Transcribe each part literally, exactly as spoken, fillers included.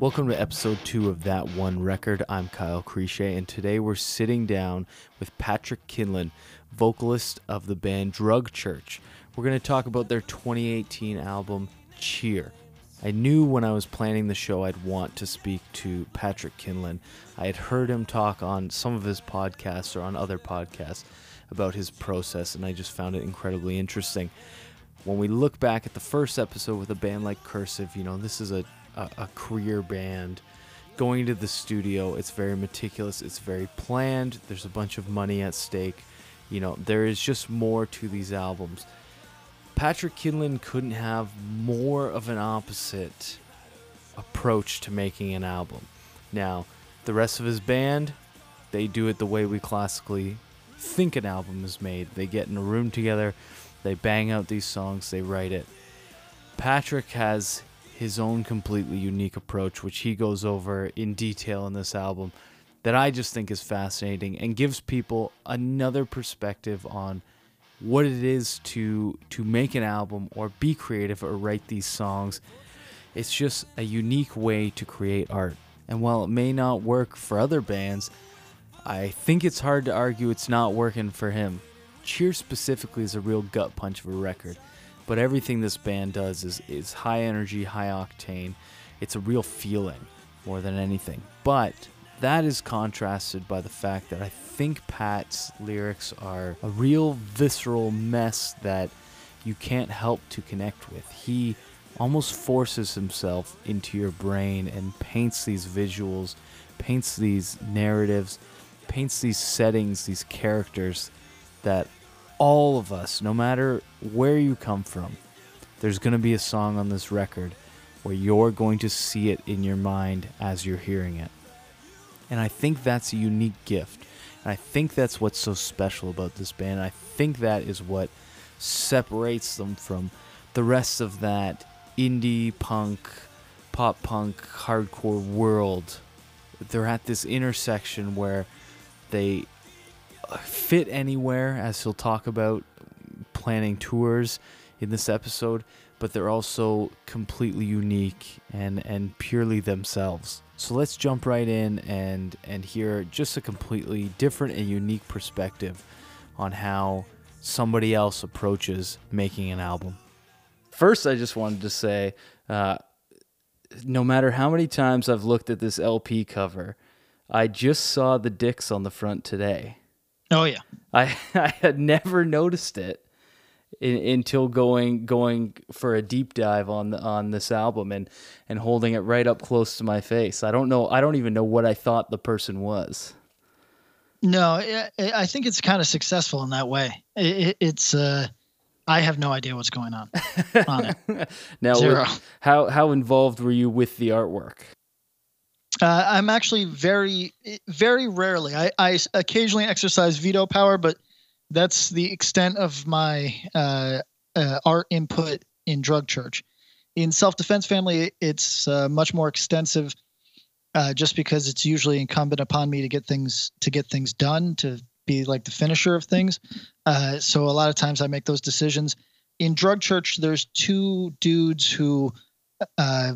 Welcome to episode two of That One Record. I'm Kyle Creechet, and today we're sitting down with Patrick Kinlan, vocalist of the band Drug Church. We're going to talk about their twenty eighteen album, Cheer. I knew when I was planning the show I'd want to speak to Patrick Kinlan. I had heard him talk on some of his podcasts or on other podcasts about his process, and I just found it incredibly interesting. When we look back at the first episode with a band like Cursive, you know, this is a, a, a career band. Going to the studio, it's very meticulous, it's very planned, there's a bunch of money at stake. You know, there is just more to these albums. Patrick Kinlan couldn't have more of an opposite approach to making an album. Now, the rest of his band, they do it the way we classically think an album is made. They get in a room together, they bang out these songs, they write it. Patrick has his own completely unique approach, which he goes over in detail in this album, that I just think is fascinating and gives people another perspective on what it is to to make an album or be creative or write these songs. It's just a unique way to create art. And while it may not work for other bands, I think it's hard to argue it's not working for him. Cheer specifically is a real gut punch of a record, but everything this band does is, is high energy, high octane. It's a real feeling more than anything. But that is contrasted by the fact that I think Pat's lyrics are a real visceral mess that you can't help to connect with. He almost forces himself into your brain and paints these visuals, paints these narratives, paints these settings, these characters that all of us, no matter where you come from, there's going to be a song on this record where you're going to see it in your mind as you're hearing it. And I think that's a unique gift. And I think that's what's so special about this band. I think that is what separates them from the rest of that indie punk, pop punk, hardcore world. They're at this intersection where they fit anywhere, as he'll talk about planning tours in this episode, but they're also completely unique and, and purely themselves. So let's jump right in and, and hear just a completely different and unique perspective on how somebody else approaches making an album. First, I just wanted to say, uh, no matter how many times I've looked at this L P cover, I just saw the dicks on the front today. Oh yeah, I I had never noticed it in, until going going for a deep dive on the, on this album and, and holding it right up close to my face. I don't know. I don't even know what I thought the person was. No, I, I think it's kind of successful in that way. It, it's uh, I have no idea what's going on on it. Now, Zero. how how involved were you with the artwork? Uh, I'm actually very, very rarely. I, I occasionally exercise veto power, but that's the extent of my uh, uh, art input in Drug Church. In Self-Defense Family, it's uh, much more extensive, uh, just because it's usually incumbent upon me to get things to get things done, to be like the finisher of things. Uh, so a lot of times I make those decisions. In Drug Church, there's two dudes who uh,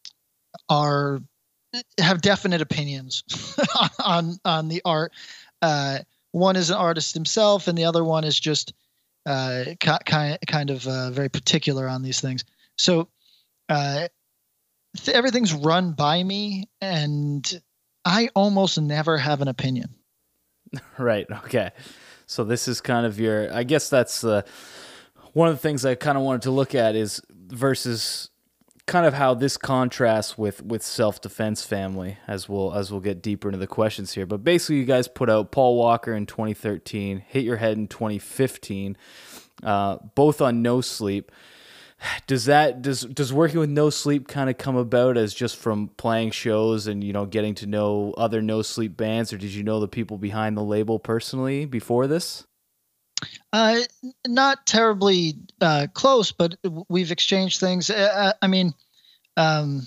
are. have definite opinions on on the art. Uh, one is an artist himself, and the other one is just uh, kind kind of uh, very particular on these things. So uh, th- everything's run by me, and I almost never have an opinion. Right. Okay. So this is kind of your. I guess that's uh, one of the things I kind of wanted to look at is versus. Kind of how this contrasts with, with Self-Defense Family, as we'll as we'll get deeper into the questions here. But basically, you guys put out Paul Walker in twenty thirteen, Hit Your Head in twenty fifteen, uh, both on No Sleep. Does that does does working with No Sleep kind of come about as just from playing shows and you know getting to know other No Sleep bands, or did you know the people behind the label personally before this? Uh, not terribly uh, close, but we've exchanged things. Uh, I mean, um,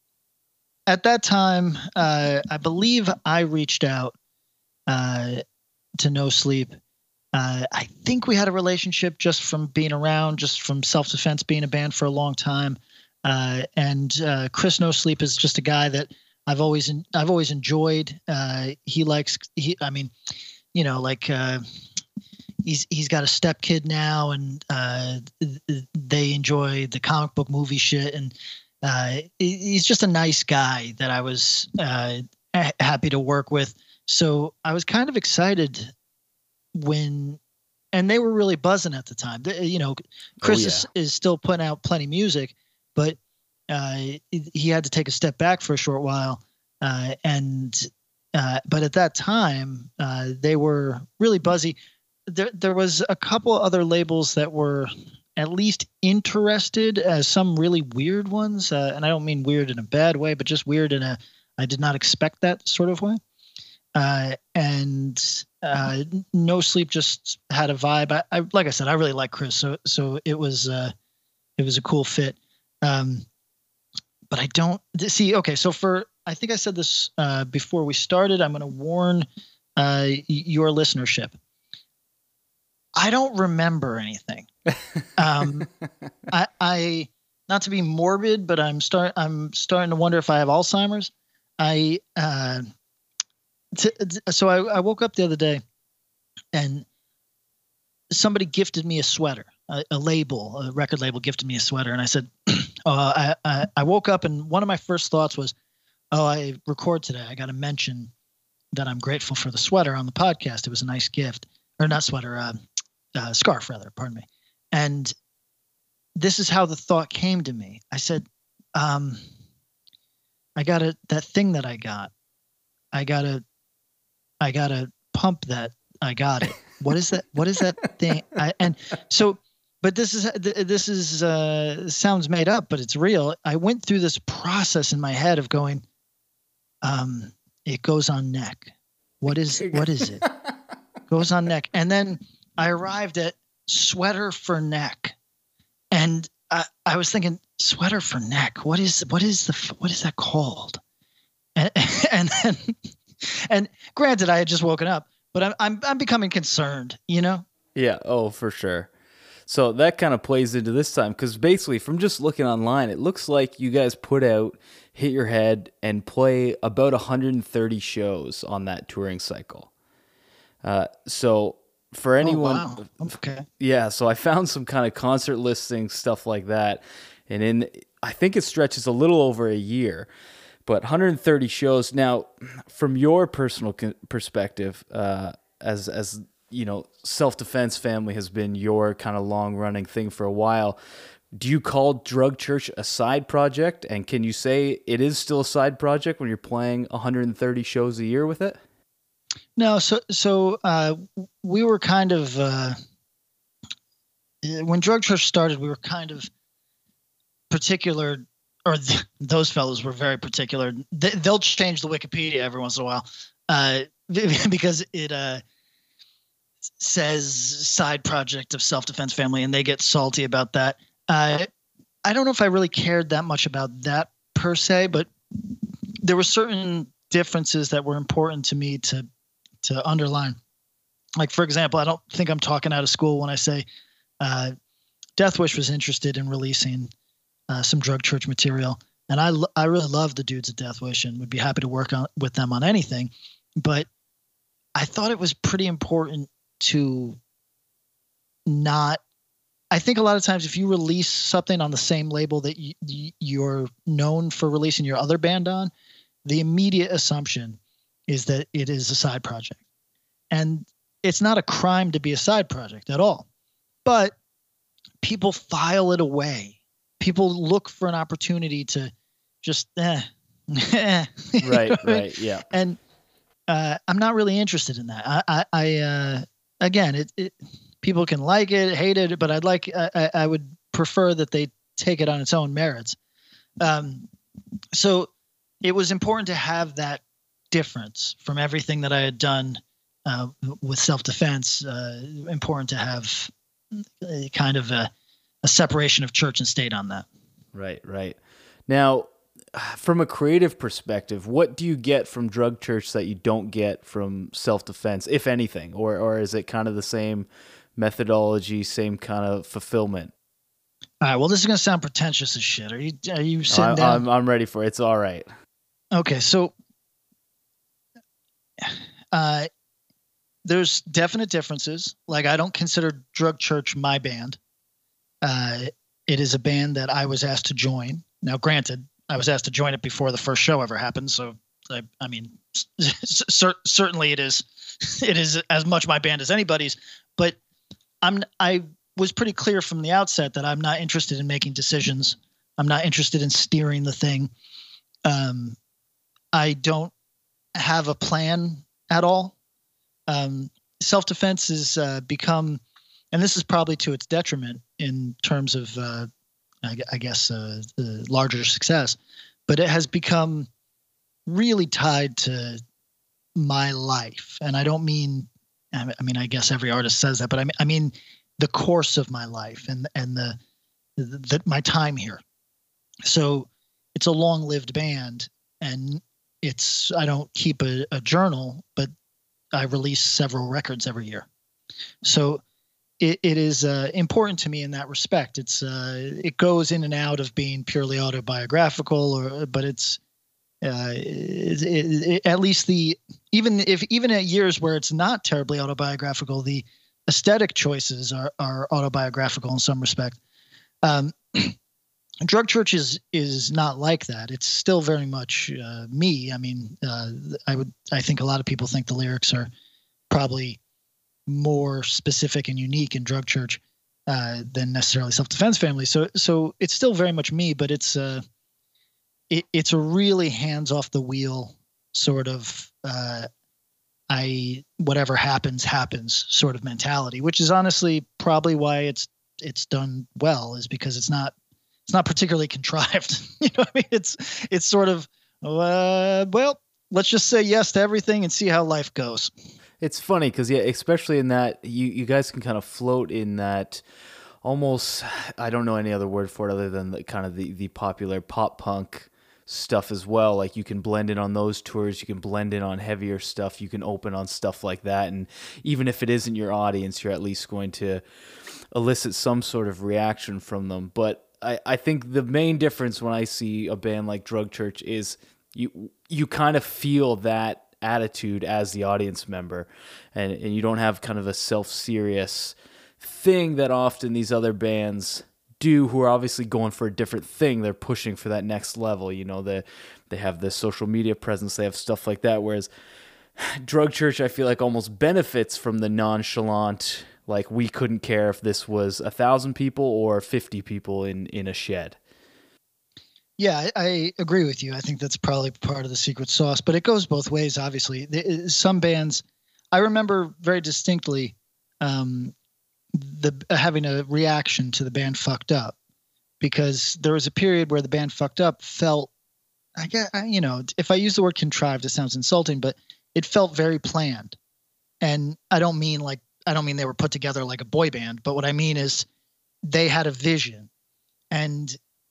at that time, uh, I believe I reached out uh, to No Sleep. Uh, I think we had a relationship just from being around, just from Self-Defense being a band for a long time. Uh, and uh, Chris No Sleep is just a guy that I've always I've always enjoyed. Uh, he likes he I mean, you know, like uh, he's he's got a stepkid now, and uh, they enjoy the comic book movie shit, and uh, he's just a nice guy that I was uh, happy to work with. So I was kind of excited when, and they were really buzzing at the time. You know, Chris oh, yeah. is, is still putting out plenty of music, but uh, he had to take a step back for a short while. Uh, and, uh, but at that time, uh, they were really buzzy. There, there was a couple other labels that were at least interested, as some really weird ones. Uh, and I don't mean weird in a bad way, but just weird in a, I did not expect that sort of way. Uh, and uh, No Sleep just had a vibe. I, I, like I said, I really like Chris, so so it was uh, it was a cool fit. Um, but I don't see. Okay, so for I think I said this uh, before we started. I'm going to warn uh, your listenership. I don't remember anything. Um, I, I not to be morbid, but I'm start I'm starting to wonder if I have Alzheimer's. I uh, t- t- so I, I woke up the other day, and somebody gifted me a sweater, a, a label, a record label gifted me a sweater, and I said, "Oh, I, I I woke up, and one of my first thoughts was, oh, I record today. I got to mention that I'm grateful for the sweater on the podcast. It was a nice gift, or not sweater, uh, uh, scarf rather. Pardon me." And this is how the thought came to me. I said, um. I got to that thing that I got. I gotta, I gotta pump that. I got it. What is that? What is that thing? I, and so, but this is this is uh, sounds made up, but it's real. I went through this process in my head of going, um, it goes on neck. What is what is it? Goes on neck, and then I arrived at sweater for neck, and I, I was thinking, sweater for neck. What is what is the what is that called? And and then, and granted, I had just woken up, but I'm I'm I'm becoming concerned. You know? Yeah. Oh, for sure. So that kind of plays into this time, because basically, from just looking online, it looks like you guys put out Hit Your Head and play about one hundred thirty shows on that touring cycle. Uh, so. For anyone, oh, wow. Okay. Yeah, so I found some kind of concert listings, stuff like that, and in I think it stretches a little over a year, but one hundred thirty shows. Now, from your personal perspective, uh, as as you know, Self-Defense Family has been your kind of long running thing for a while. Do you call Drug Church a side project, and can you say it is still a side project when you're playing one hundred thirty shows a year with it? No, so so uh, we were kind of uh, when Drug Church started, we were kind of particular, or th- those fellows were very particular. They, they'll change the Wikipedia every once in a while uh, because it uh, says side project of Self-Defense Family, and they get salty about that. Uh, I don't know if I really cared that much about that per se, but there were certain differences that were important to me to. to underline. Like, for example, I don't think I'm talking out of school when I say uh, Death Wish was interested in releasing uh, some Drug Church material. And I, I really love the dudes at Death Wish and would be happy to work on, with them on anything. But I thought it was pretty important to not, I think a lot of times if you release something on the same label that you, you're known for releasing your other band on, the immediate assumption is that it is a side project. And it's not a crime to be a side project at all. But people file it away. People look for an opportunity to just, eh. Right, right, yeah. And uh, I'm not really interested in that. I, I, I uh, again, it, it, people can like it, hate it, but I'd like, I, I would prefer that they take it on its own merits. Um, so it was important to have that difference from everything that I had done uh, with Self-Defense. Uh, important to have a kind of a, a separation of church and state on that. Right, right. Now, from a creative perspective, what do you get from Drug Church that you don't get from Self-Defense, if anything? Or or is it kind of the same methodology, same kind of fulfillment? All right. Well, this is gonna sound pretentious as shit. Are you are you sitting I, down? I'm I'm ready for it. It's all right. Okay. So, uh, there's definite differences. Like, I don't consider Drug Church my band. Uh, it is a band that I was asked to join. Now, granted, I was asked to join it before the first show ever happened. So, I, I mean, cer- certainly it is, it is as much my band as anybody's. But I'm, I was pretty clear from the outset that I'm not interested in making decisions. I'm not interested in steering the thing. Um, I don't have a plan at all. Um, self-defense has uh, become, and this is probably to its detriment in terms of, uh, I, I guess, uh, the larger success, but it has become really tied to my life. And I don't mean, I mean, I guess every artist says that, but I mean, I mean the course of my life and, and the, the, the my time here. So it's a long-lived band, and it's, I don't keep a, a journal, but I release several records every year. So it, it is uh, important to me in that respect. It's uh, it goes in and out of being purely autobiographical, or but it's uh, it, it, it, at least the even if even at years where it's not terribly autobiographical, the aesthetic choices are are autobiographical in some respect. Um, Drug Church is is not like that. It's still very much uh, me. I mean, uh, I would I think a lot of people think the lyrics are probably more specific and unique in Drug Church uh, than necessarily Self Defense Family. So so it's still very much me, but it's uh, it, it's a really hands off the wheel sort of uh, I whatever happens happens sort of mentality, which is honestly probably why it's it's done well, is because it's not. It's not particularly contrived. You know what I mean? It's it's sort of, uh, well, let's just say yes to everything and see how life goes. It's funny because, yeah, especially in that, you, you guys can kind of float in that almost, I don't know any other word for it other than the, kind of the, the popular pop punk stuff as well. Like, you can blend in on those tours, you can blend in on heavier stuff, you can open on stuff like that. And even if it isn't your audience, you're at least going to elicit some sort of reaction from them. But I, I think the main difference when I see a band like Drug Church is you you kind of feel that attitude as the audience member, and, and you don't have kind of a self-serious thing that often these other bands do, who are obviously going for a different thing. They're pushing for that next level. You know, they, they have the social media presence, they have stuff like that, whereas Drug Church, I feel like, almost benefits from the nonchalant, like, we couldn't care if this was a thousand people or fifty people in, in a shed. Yeah, I, I agree with you. I think that's probably part of the secret sauce, but it goes both ways, obviously. The, some bands, I remember very distinctly um, the having a reaction to the band Fucked Up, because there was a period where the band Fucked Up felt, I guess, you know, if I use the word contrived, it sounds insulting, but it felt very planned. And I don't mean like, I don't mean they were put together like a boy band, but what I mean is they had a vision. And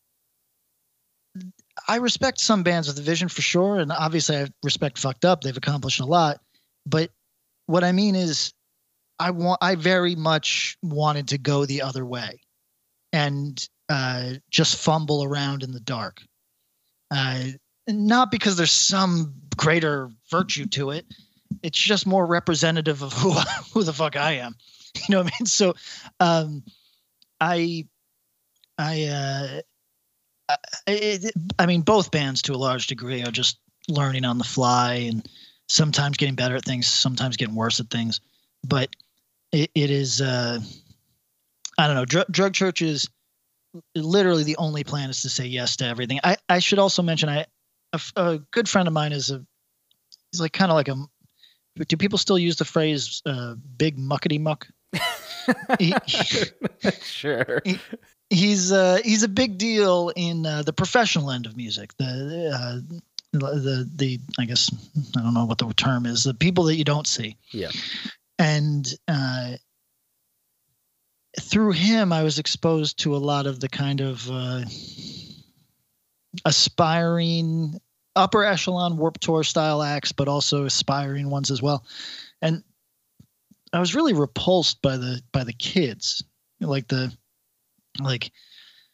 I respect some bands with a vision for sure. And obviously I respect Fucked Up. They've accomplished a lot. But what I mean is I want, I very much wanted to go the other way and uh, just fumble around in the dark. Uh, not because there's some greater virtue to it. It's just more representative of who who the fuck I am. You know what I mean? So, um, I, I, uh, I, it, I mean, both bands to a large degree are just learning on the fly and sometimes getting better at things, sometimes getting worse at things. But it, it is, uh, I don't know, Dr- Drug Church is literally the only plan is to say yes to everything. I, I should also mention, I, a, a good friend of mine is a, he's like kind of like a, do people still use the phrase uh, big muckety muck? he, Sure. He, he's uh, he's a big deal in uh, the professional end of music. The, uh, the the I guess I don't know what the term is. The people that you don't see. Yeah. And uh, through him, I was exposed to a lot of the kind of uh, aspiring, upper echelon Warped Tour style acts, but also aspiring ones as well. And I was really repulsed by the by the kids, like the like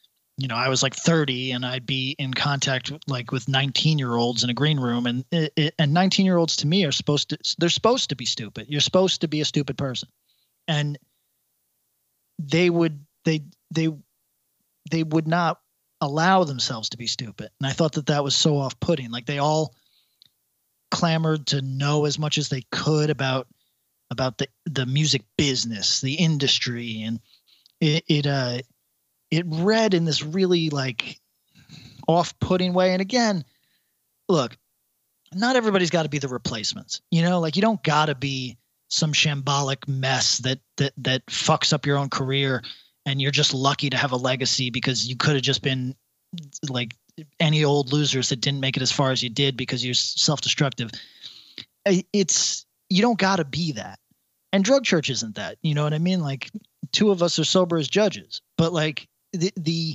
you know, I was like thirty and I'd be in contact like with nineteen year olds in a green room, and it, it, and nineteen year olds to me are supposed to, they're supposed to be stupid. You're supposed to be a stupid person. And they would, they, they, they would not allow themselves to be stupid. And I thought that that was so off putting. Like they all clamored to know as much as they could about, about the, the music business, the industry. And it, it, uh, it read in this really like off-putting way. And again, look, not everybody's got to be the Replacements, you know, like you don't got to be some shambolic mess that, that, that fucks up your own career. And you're just lucky to have a legacy because you could have just been like any old losers that didn't make it as far as you did because you're self-destructive. It's, you don't got to be that. And Drug Church isn't that, you know what I mean? Like two of us are sober as judges, but like, the the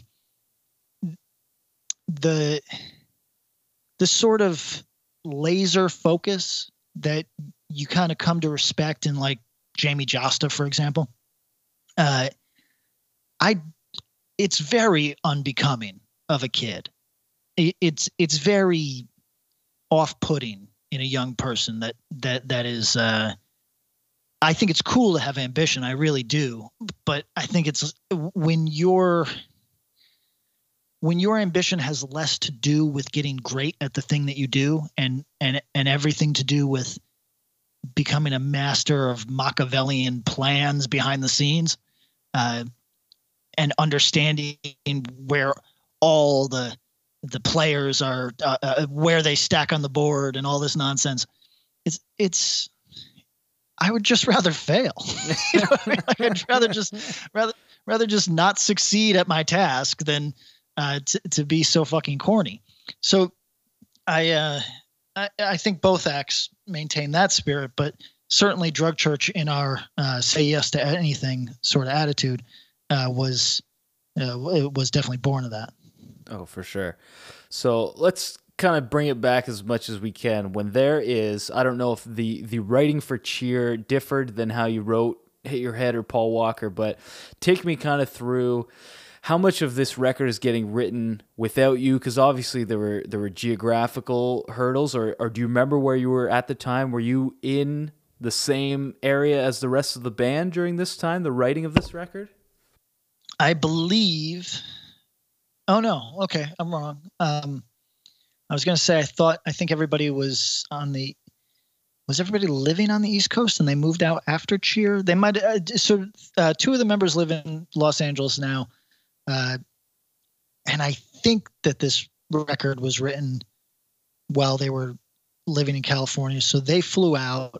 the the sort of laser focus that you kind of come to respect in like Jamie Josta, for example, uh, I it's very unbecoming of a kid. It, it's it's very off-putting in a young person that that that is. Uh, I think it's cool to have ambition. I really do. But I think it's when your when your ambition has less to do with getting great at the thing that you do and and and everything to do with becoming a master of Machiavellian plans behind the scenes, uh, and understanding where all the the players are, uh, uh, where they stack on the board and all this nonsense. It's it's I would just rather fail. You know what I mean? Like I'd rather just rather rather just not succeed at my task than uh, to to be so fucking corny. So I uh, I, I think both acts maintain that spirit, but certainly Drug Church in our uh, say yes to anything sort of attitude uh, was uh, was definitely born of that. Oh, for sure. So let's kind of bring it back as much as we can. When there is, I don't know if the the writing for Cheer differed than how you wrote Hit Your Head or Paul Walker, but take me kind of through how much of this record is getting written without you, because obviously there were there were geographical hurdles, or or do you remember where you were at the time? Were you in the same area as the rest of the band during this time, the writing of this record? I believe oh no okay I'm wrong. um I was going to say, I thought, I think everybody was on the, was everybody living on the East Coast and they moved out after Cheer? They might, uh, so uh, two of the members live in Los Angeles now. Uh, and I think that this record was written while they were living in California. So they flew out.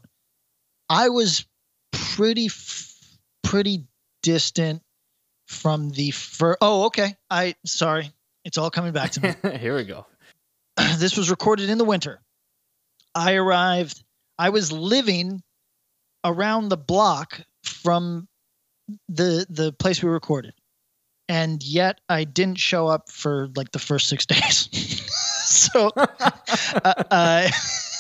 I was pretty, pretty distant from the first. Oh, okay. I, sorry. It's all coming back to me. Here we go. This was recorded in the winter. I arrived. I was living around the block from the the place we recorded, and yet I didn't show up for like the first six days. so, uh, uh,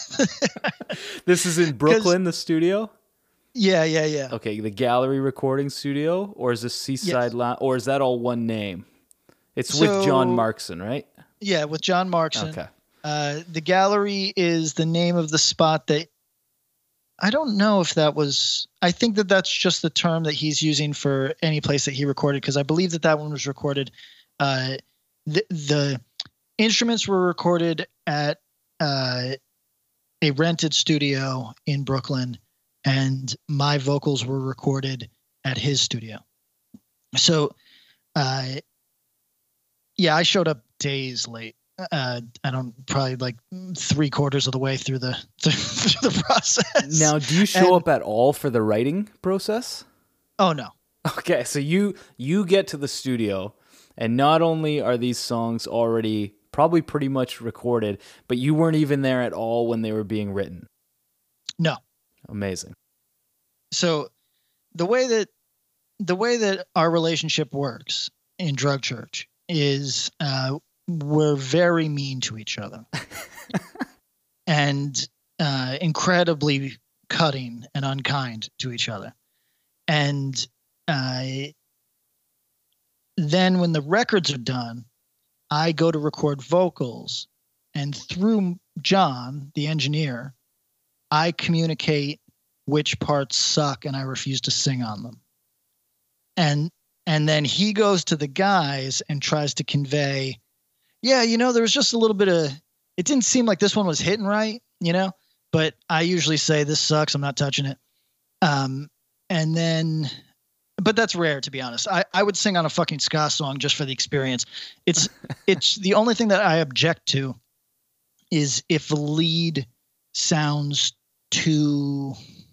this is in Brooklyn, the studio. Yeah, yeah, yeah. Okay, the Gallery recording studio, or is this Seaside Yes. Lounge, or is that all one name? It's So- with John Markson, right? Yeah, with John Markson. Okay. Uh, the Gallery is the name of the spot that I don't know if that was. I think that that's just the term that he's using for any place that he recorded, because I believe that that one was recorded. Uh, the, the instruments were recorded at uh, a rented studio in Brooklyn, and my vocals were recorded at his studio. So, uh, yeah, I showed up days late. Uh, I don't probably like three quarters of the way through the through the process. Now, do you show And- up at all for the writing process? Oh no. Okay, so you you get to the studio, and not only are these songs already probably pretty much recorded, but you weren't even there at all when they were being written. No. Amazing. So the way that the way that our relationship works in Drug Church is uh, we're very mean to each other and uh, incredibly cutting and unkind to each other. And uh, then when the records are done, I go to record vocals, and through John, the engineer, I communicate which parts suck and I refuse to sing on them. And and then he goes to the guys and tries to convey, yeah, you know, there was just a little bit of, it didn't seem like this one was hitting right, you know, but I usually say this sucks, I'm not touching it. Um, and then, but that's rare, to be honest. I, I would sing on a fucking ska song just for the experience. It's, it's the only thing that I object to is if the lead sounds too,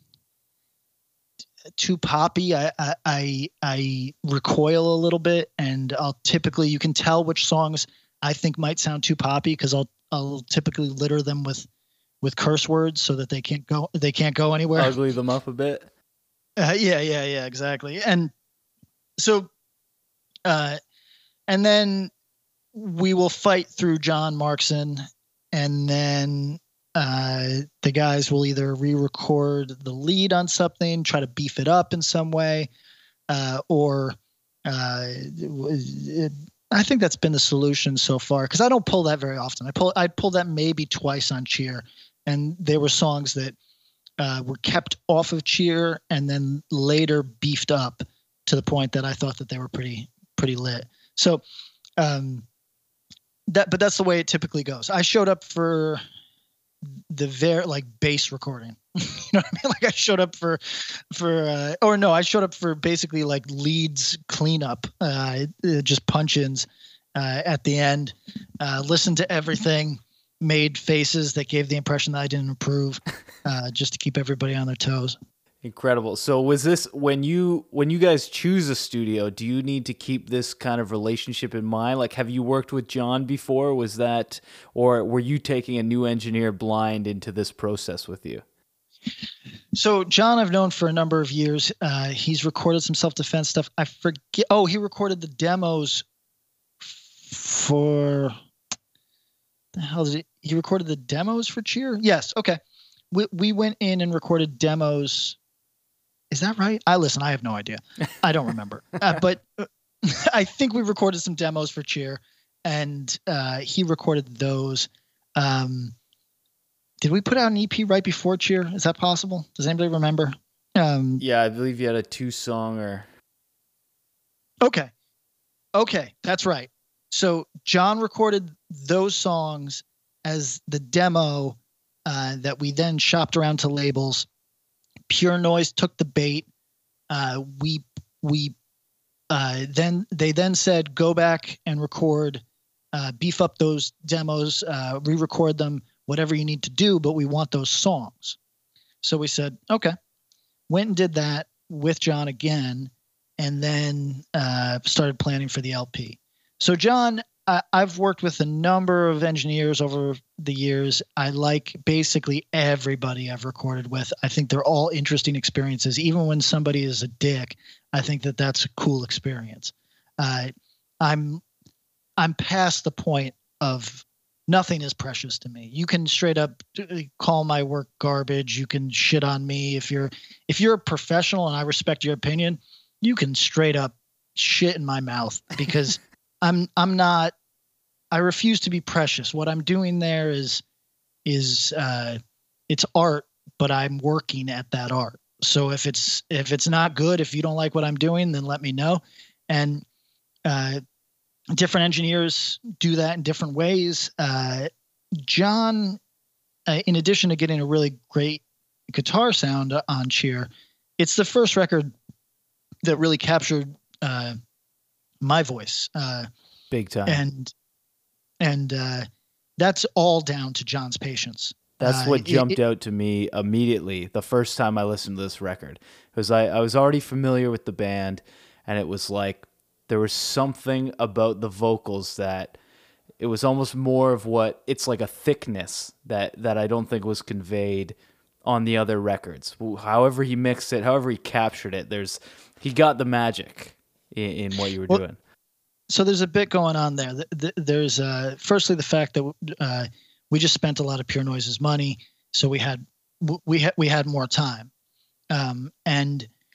too poppy. I, I, I, I recoil a little bit, and I'll typically, you can tell which songs I think might sound too poppy because I'll, I'll typically litter them with, with curse words so that they can't go, they can't go anywhere. Ugly them up a bit. Uh, yeah, yeah, yeah, exactly. And so, uh, and then we will fight through John Markson, and then uh, the guys will either re-record the lead on something, try to beef it up in some way, uh, or uh, it, I think that's been the solution so far, because I don't pull that very often. I pull I pull that maybe twice on Cheer, and there were songs that uh, were kept off of Cheer and then later beefed up to the point that I thought that they were pretty pretty lit. So um, that, but that's the way it typically goes. I showed up for the very like bass recording, you know what I mean? Like I showed up for, for, uh, or no, I showed up for basically like leads cleanup, uh, just punch-ins, uh, at the end, uh, listened to everything, made faces that gave the impression that I didn't approve, uh, just to keep everybody on their toes. Incredible. So was this when you when you guys choose a studio, do you need to keep this kind of relationship in mind? Like, have you worked with John before? Was that, or were you taking a new engineer blind into this process with you? So John, I've known for a number of years. Uh, he's recorded some self-defense stuff. I forget. Oh, he recorded the demos for the hell is it? He recorded the demos for Cheer. Yes. Okay. We we went in and recorded demos. Is that right? I listen. I have no idea. I don't remember. uh, but uh, I think we recorded some demos for Cheer, and uh, he recorded those. Um, did we put out an E P right before Cheer? Is that possible? Does anybody remember? Um, yeah, I believe you had a two-song or. Okay. Okay, that's right. So John recorded those songs as the demo uh, that we then shopped around to labels. Pure Noise took the bait. Uh, we we uh, then they then said go back and record, uh, beef up those demos, uh, re-record them, whatever you need to do, but we want those songs. So we said okay. Went and did that with John again, and then uh, started planning for the L P. So John, I, I've worked with a number of engineers over the years. I like basically everybody I've recorded with. I think they're all interesting experiences. Even when somebody is a dick, I think that that's a cool experience. Uh, I'm I'm past the point of nothing is precious to me. You can straight up call my work garbage. You can shit on me. If you're if you're a professional and I respect your opinion, you can straight up shit in my mouth because I'm I'm not I refuse to be precious. What I'm doing there is is uh, it's art, but I'm working at that art. So if it's if it's not good, if you don't like what I'm doing, then let me know. And uh, different engineers do that in different ways. Uh, John, uh, in addition to getting a really great guitar sound on Cheer, it's the first record that really captured uh, my voice. Uh, Big time. And and uh, that's all down to John's patience. That's uh, what jumped it, out to me immediately the first time I listened to this record. Because I, I was already familiar with the band, and it was like there was something about the vocals that it was almost more of what it's like a thickness that, that I don't think was conveyed on the other records. However he mixed it, however he captured it, there's he got the magic in, in what you were well, doing. So there's a bit going on there. There's uh, firstly the fact that uh, we just spent a lot of Pure Noise's money, so we had we had we had more time, um, and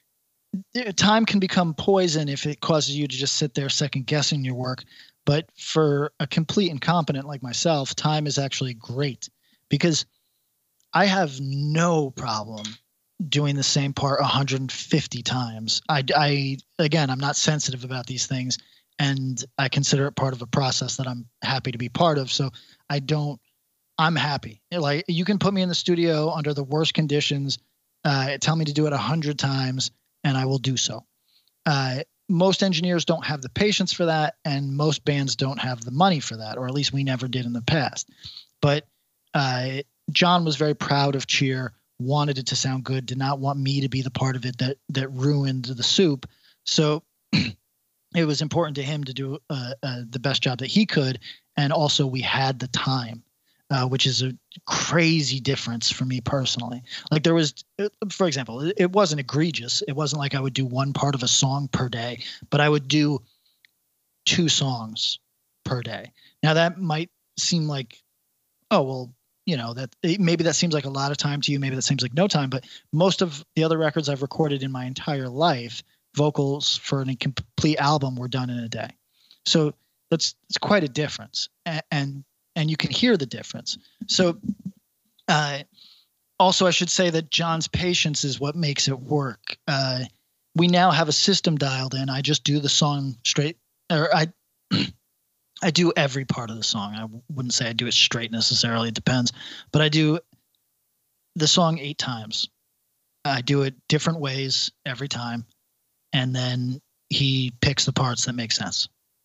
time can become poison if it causes you to just sit there second guessing your work. But for a complete incompetent like myself, time is actually great because I have no problem doing the same part one hundred fifty times. I, I, again, I'm not sensitive about these things, and I consider it part of a process that I'm happy to be part of. So I don't, I'm happy. Like, you can put me in the studio under the worst conditions, uh, tell me to do it a hundred times, and I will do so. Uh, most engineers don't have the patience for that, and most bands don't have the money for that, or at least we never did in the past. But uh, John was very proud of Cheer, wanted it to sound good, did not want me to be the part of it that that ruined the soup. So it was important to him to do uh, uh, the best job that he could, and also we had the time, uh, which is a crazy difference for me personally. Like, there was, for example, it, it wasn't egregious. It wasn't like I would do one part of a song per day, but I would do two songs per day. Now that might seem like, oh, well, you know, that maybe that seems like a lot of time to you. Maybe that seems like no time, but most of the other records I've recorded in my entire life, vocals for an complete album were done in a day. So that's, it's quite a difference. And, and, and you can hear the difference. So, uh, also I should say that John's patience is what makes it work. Uh, we now have a system dialed in. I just do the song straight, or I, I do every part of the song. I wouldn't say I do it straight necessarily. It depends. But I do the song eight times. I do it different ways every time. And then he picks the parts that make sense.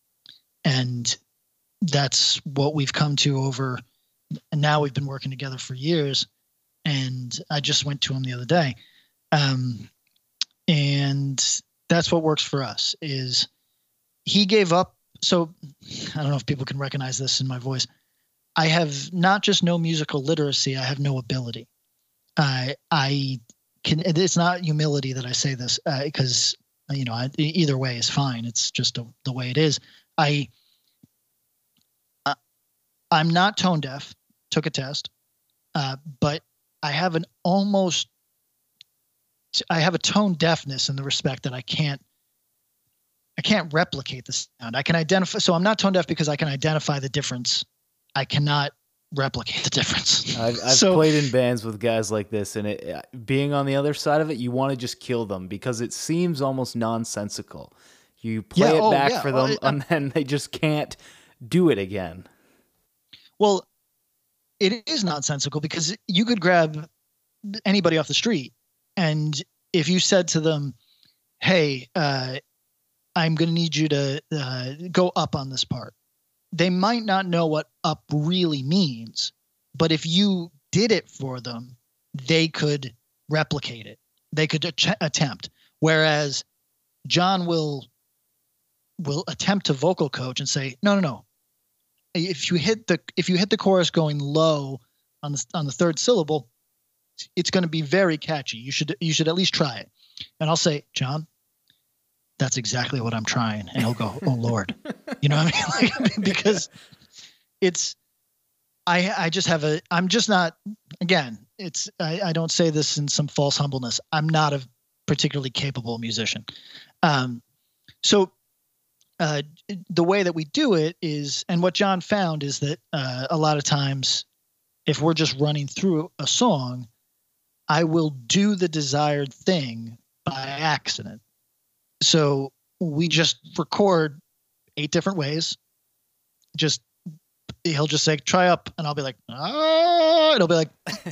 And that's what we've come to over. And now we've been working together for years. And I just went to him the other day. Um, and that's what works for us is he gave up. So I don't know if people can recognize this in my voice. I have not just no musical literacy, I have no ability. I I can. It's not humility that I say this uh, because, you know, I, either way is fine. It's just a, the way it is. I, uh, I'm not tone deaf, took a test, uh, but I have an almost, I have a tone deafness in the respect that I can't, I can't replicate the sound. I can identify. So I'm not tone deaf because I can identify the difference. I cannot replicate the difference. I've, I've so, played in bands with guys like this, and it, being on the other side of it, you want to just kill them because it seems almost nonsensical. You play yeah, it oh, back yeah. for them, well, and then they just can't do it again. Well, it is nonsensical because you could grab anybody off the street, and if you said to them, hey, uh, I'm going to need you to uh, go up on this part. They might not know what up really means, but if you did it for them, they could replicate it. They could ach- attempt. Whereas John will will attempt to vocal coach and say, no, no, no. If you hit the if you hit the chorus going low on the on the third syllable, it's going to be very catchy. You should you should at least try it. And I'll say, John, that's exactly what I'm trying. And he'll go, oh Lord, you know what I mean? Like, because it's, I, I just have a, I'm just not, again, it's, I, I don't say this in some false humbleness. I'm not a particularly capable musician. Um, so uh, the way that we do it is, and what John found is that uh, a lot of times if we're just running through a song, I will do the desired thing by accident. So we just record eight different ways. Just, he'll just say, try up. And I'll be like, oh, it'll be like,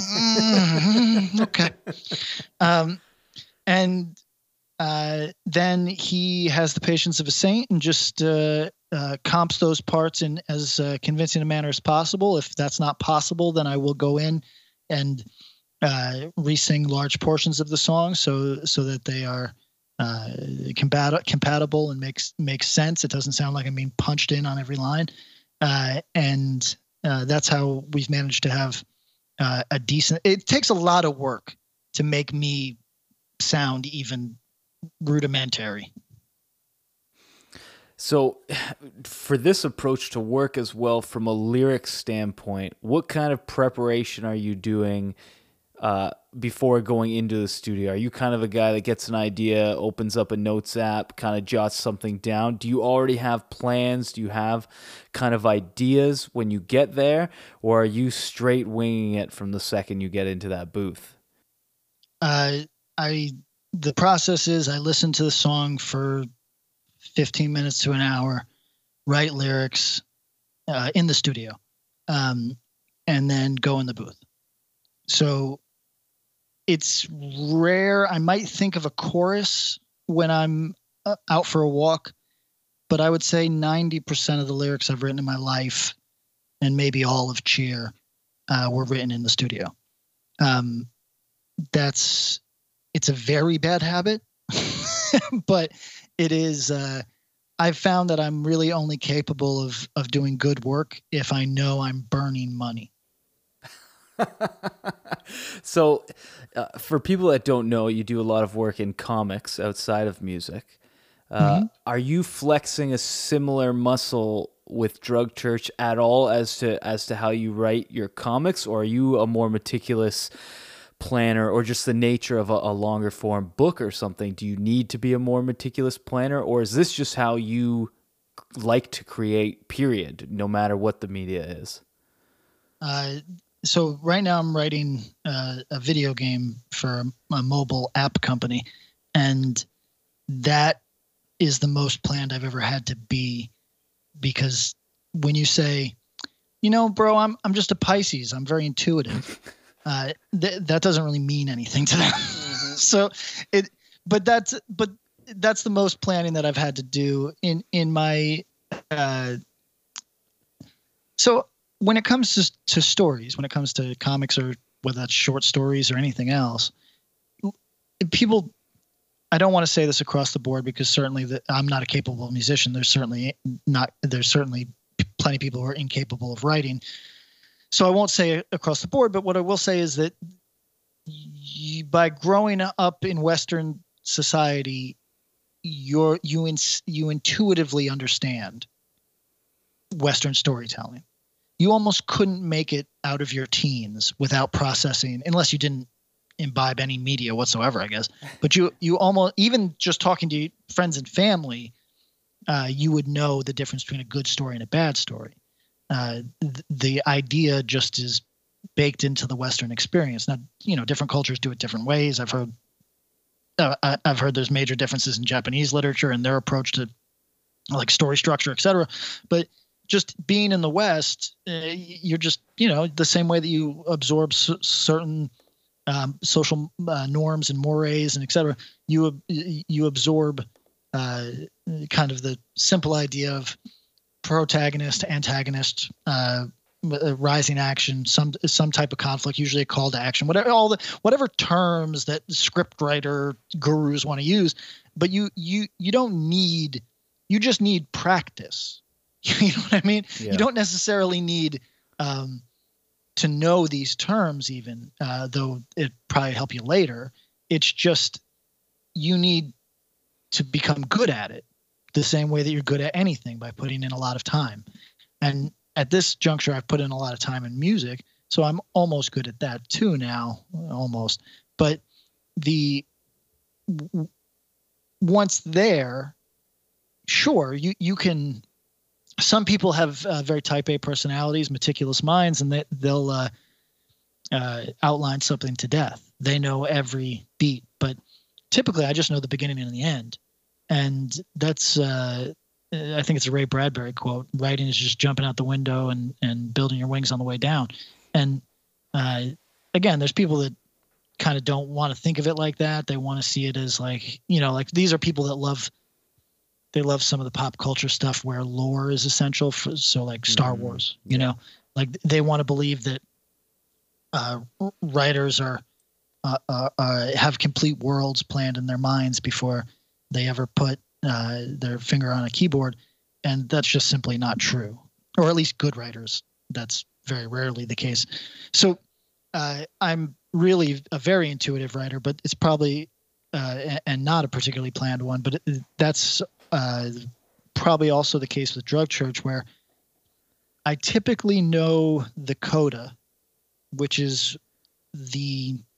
mm, okay. Um, and uh, then he has the patience of a saint and just uh, uh, comps those parts in as uh, convincing a manner as possible. If that's not possible, then I will go in and uh, re-sing large portions of the song so so that they are uh, compat- compatible and makes makes sense. It doesn't sound like I'm being punched in on every line. Uh, and uh, that's how we've managed to have uh, a decent. It takes a lot of work to make me sound even rudimentary. So for this approach to work as well from a lyric standpoint, what kind of preparation are you doing uh, before going into the studio? Are you kind of a guy that gets an idea, opens up a notes app, kind of jots something down? Do you already have plans? Do you have kind of ideas when you get there, or are you straight winging it from the second you get into that booth? Uh, I the process is I listen to the song for fifteen minutes to an hour, write lyrics uh, in the studio, um, and then go in the booth. So it's rare. I might think of a chorus when I'm uh, out for a walk, but I would say ninety percent of the lyrics I've written in my life, and maybe all of Cheer, uh, were written in the studio. Um, that's it's a very bad habit, but it is. Uh, I've found that I'm really only capable of of doing good work if I know I'm burning money. So, uh, for people that don't know, you do a lot of work in comics outside of music. Uh, Mm-hmm. Are you flexing a similar muscle with Drug Church at all as to as to how you write your comics, or are you a more meticulous planner, or just the nature of a, a longer form book or something? Do you need to be a more meticulous planner, or is this just how you like to create, period, no matter what the media is? Uh, so right now I'm writing uh, a video game for a mobile app company, and that is the most planned I've ever had to be, because when you say, you know, bro, I'm I'm just a Pisces, I'm very intuitive, uh, th- that doesn't really mean anything to them. Mm-hmm. So it, but that's but that's the most planning that I've had to do in in my. Uh, so. When it comes to, to stories, when it comes to comics, or whether that's short stories or anything else, people, I don't want to say this across the board, because certainly the, I'm not a capable musician. There's certainly not, there's certainly plenty of people who are incapable of writing. So I won't say it across the board, but what I will say is that you, by growing up in Western society, you're, you, in, you intuitively understand Western storytelling. You almost couldn't make it out of your teens without processing, unless you didn't imbibe any media whatsoever, I guess. But you, you almost, even just talking to friends and family, uh, you would know the difference between a good story and a bad story. Uh, th- the idea just is baked into the Western experience. Now, you know, different cultures do it different ways. I've heard, uh, I, I've heard there's major differences in Japanese literature and their approach to like story structure, et cetera. But just being in the West, uh, you're just, you know, the same way that you absorb s- certain um, social uh, norms and mores and et cetera, you, you absorb uh, kind of the simple idea of protagonist, antagonist, uh, rising action, some some type of conflict, usually a call to action, whatever all the whatever terms that script writer gurus want to use. But you you you don't need, you just need practice. You know what I mean? Yeah. You don't necessarily need um, to know these terms, even uh, though it probably help you later. It's just you need to become good at it the same way that you're good at anything, by putting in a lot of time. And at this juncture, I've put in a lot of time in music, so I'm almost good at that too now, almost. But the w- once there, sure, you you can. Some people have uh, very type A personalities, meticulous minds, and they, they'll uh, uh, outline something to death. They know every beat, but typically I just know the beginning and the end. And that's, uh, I think it's a Ray Bradbury quote, writing is just jumping out the window and, and building your wings on the way down. And uh, again, there's people that kind of don't want to think of it like that. They want to see it as like, you know, like these are people that love They love some of the pop culture stuff where lore is essential. For, so like Star mm-hmm. Wars, you yeah. know, like they want to believe that uh, writers are uh, uh, uh, have complete worlds planned in their minds before they ever put uh, their finger on a keyboard. And that's just simply not true, or at least good writers. That's very rarely the case. So uh, I'm really a very intuitive writer, but it's probably uh, and not a particularly planned one, but it, that's Uh, probably also the case with Drug Church, where I typically know the coda, which is the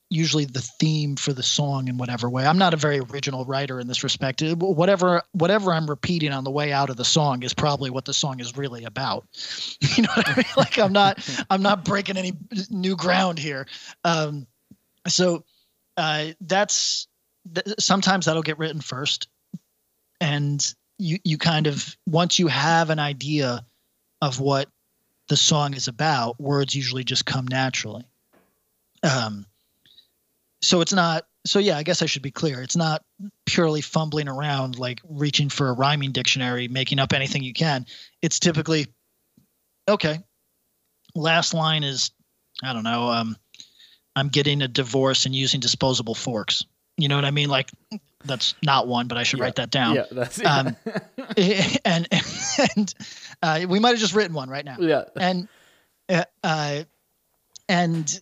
usually the theme for the song in whatever way. I'm not a very original writer in this respect. Whatever whatever I'm repeating on the way out of the song is probably what the song is really about. You know what I mean? Like I'm not I'm not breaking any new ground here. Um, so uh, that's th- sometimes that'll get written first, and you you kind of once you have an idea of what the song is about, words usually just come naturally. Um, so it's not, so yeah, I guess I should be clear. It's not purely fumbling around, like reaching for a rhyming dictionary, making up anything you can. It's typically, okay, last line is, I don't know, um, I'm getting a divorce and using disposable forks. You know what I mean? Like that's not one, but I should yeah. write that down. Yeah, that's yeah. Um, and, and, uh, we might've just written one right now. Yeah. And, uh, uh and,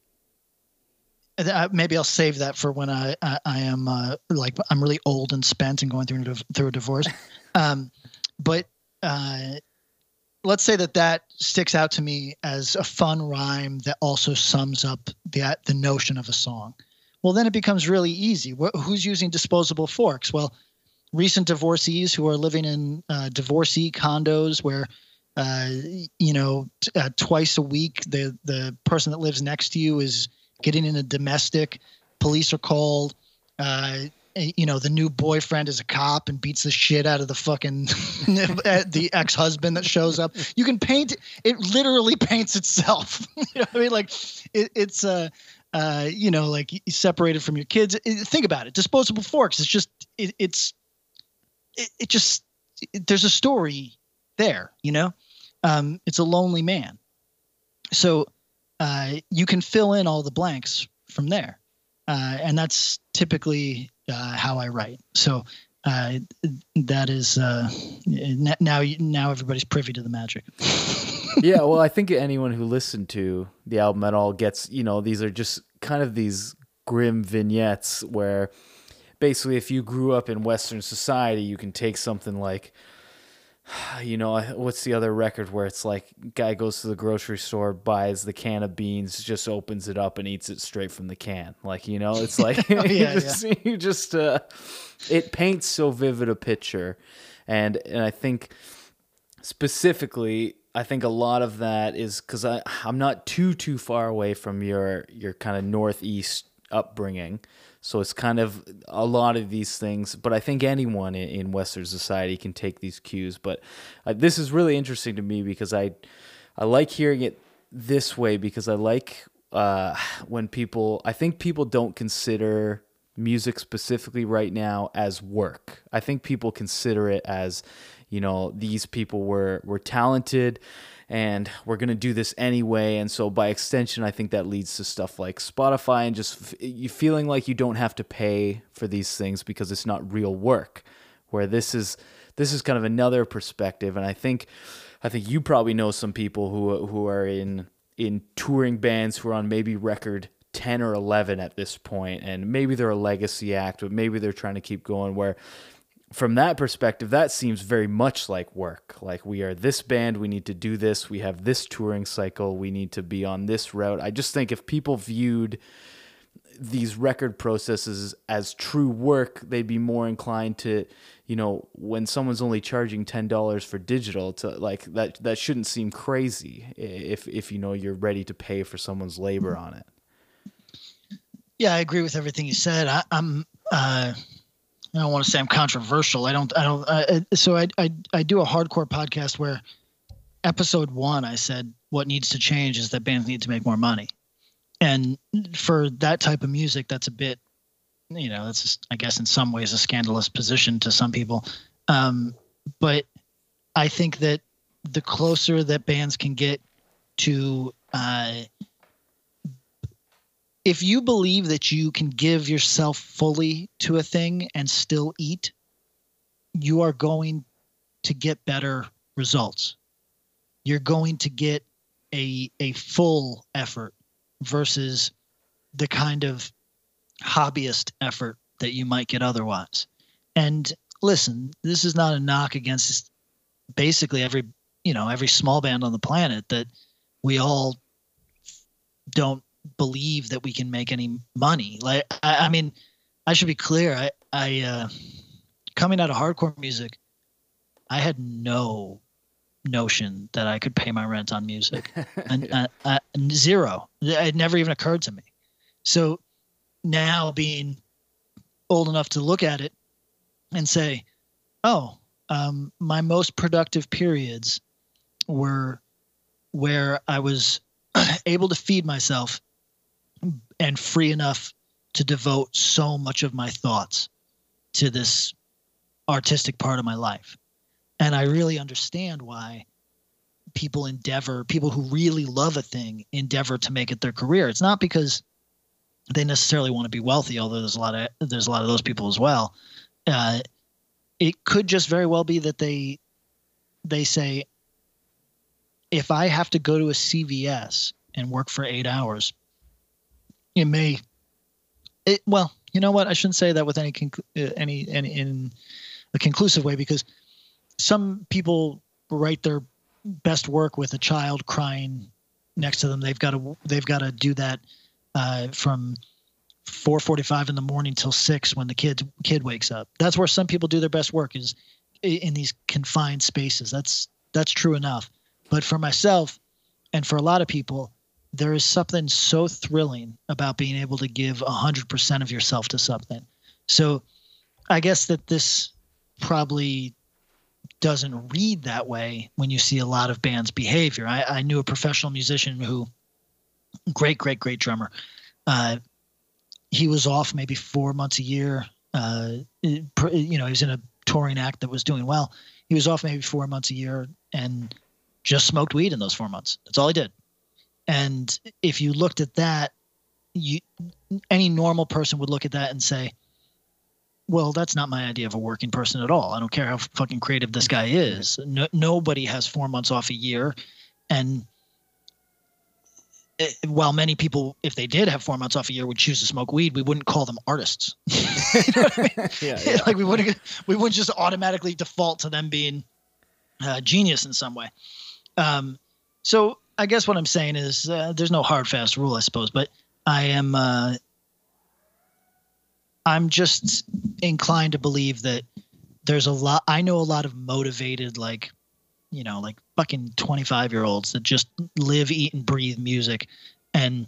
Uh, maybe I'll save that for when I I, I am uh, like I'm really old and spent and going through through a divorce. Um, but uh, let's say that that sticks out to me as a fun rhyme that also sums up the the notion of a song. Well, then it becomes really easy. Wh- who's using disposable forks? Well, recent divorcees who are living in uh, divorcee condos where uh, you know t- uh, twice a week the the person that lives next to you is getting in a domestic, police are called, uh, you know, the new boyfriend is a cop and beats the shit out of the fucking, the ex-husband that shows up. You can paint, it literally paints itself. You know what I mean? Like it, it's, uh, uh, you know, like separated from your kids. It, think about it. Disposable forks. It's just, it, it's, it, it just, it, there's a story there, you know? Um, it's a lonely man. So, Uh, you can fill in all the blanks from there. Uh, and that's typically uh, how I write. So uh, that is uh, now now everybody's privy to the magic. Yeah, well, I think anyone who listened to the album at all gets, you know, these are just kind of these grim vignettes where basically if you grew up in Western society, you can take something like, you know, what's the other record where it's like guy goes to the grocery store, buys the can of beans, just opens it up and eats it straight from the can. Like, you know, it's like, oh, yeah, you just, yeah. you just uh, it paints so vivid a picture. And, and I think specifically, I think a lot of that is because I'm not too, too far away from your, your kind of Northeast upbringing. So it's kind of a lot of these things, but I think anyone in, in Western society can take these cues. But uh, this is really interesting to me because I, I like hearing it this way because I like uh, when people, I think people don't consider music specifically right now as work. I think people consider it as, you know, these people were, were talented and we're going to do this anyway. And so by extension, I think that leads to stuff like Spotify and just f- you feeling like you don't have to pay for these things because it's not real work, where this is, this is kind of another perspective. And I think, I think you probably know some people who, who are in, in touring bands who are on maybe record ten or eleven at this point, and maybe they're a legacy act, but maybe they're trying to keep going, where from that perspective, that seems very much like work. Like, we are this band, we need to do this, we have this touring cycle, we need to be on this route. I just think if people viewed these record processes as true work, they'd be more inclined to, you know, when someone's only charging ten dollars for digital, to like that, that shouldn't seem crazy if, if, you know, you're ready to pay for someone's labor on it. Yeah, I agree with everything you said. I, I'm, uh, I don't want to say I'm controversial. I don't, I don't, uh, so I, I, I do a hardcore podcast where episode one, I said, what needs to change is that bands need to make more money. And for that type of music, that's a bit, you know, that's, just, I guess in some ways a scandalous position to some people. Um, but I think that the closer that bands can get to, uh, if you believe that you can give yourself fully to a thing and still eat, you are going to get better results. You're going to get a a full effort versus the kind of hobbyist effort that you might get otherwise. And listen, this is not a knock against basically every, you know, every small band on the planet, that we all don't believe that we can make any money. Like, I, I mean, I should be clear. I, I, uh, coming out of hardcore music, I had no notion that I could pay my rent on music, and uh, uh, zero. It never even occurred to me. So now, being old enough to look at it and say, "Oh, um, my most productive periods were where I was able to feed myself and free enough to devote so much of my thoughts to this artistic part of my life." And I really understand why people endeavor, people who really love a thing endeavor to make it their career. It's not because they necessarily want to be wealthy, although there's a lot of, there's a lot of those people as well. Uh, it could just very well be that they, they say, if I have to go to a C V S and work for eight hours, it may, it, well, you know what? I shouldn't say that with any, conclu- uh, any, any, in a conclusive way, because some people write their best work with a child crying next to them. They've got to, they've got to do that uh, from four forty-five in the morning till six when the kid kid wakes up. That's where some people do their best work, is in these confined spaces. That's, that's true enough. But for myself, and for a lot of people, there is something so thrilling about being able to give one hundred percent of yourself to something. So I guess that this probably doesn't read that way when you see a lot of bands' behavior. I, I knew a professional musician who, great, great, great drummer. Uh, he was off maybe four months a year. Uh, you know, he was in a touring act that was doing well. He was off maybe four months a year and just smoked weed in those four months. That's all he did. And if you looked at that, you, any normal person would look at that and say, well, that's not my idea of a working person at all. I don't care how fucking creative this guy is. No, nobody has four months off a year. And it, while many people, if they did have four months off a year, would choose to smoke weed, we wouldn't call them artists. You know what I mean? Yeah, yeah. Like we wouldn't, we wouldn't just automatically default to them being uh, genius in some way. Um, so I guess what I'm saying is uh, there's no hard, fast rule, I suppose, but I am, uh, I'm just inclined to believe that there's a lot, I know a lot of motivated, like, you know, like fucking twenty-five year olds that just live, eat, and breathe music. And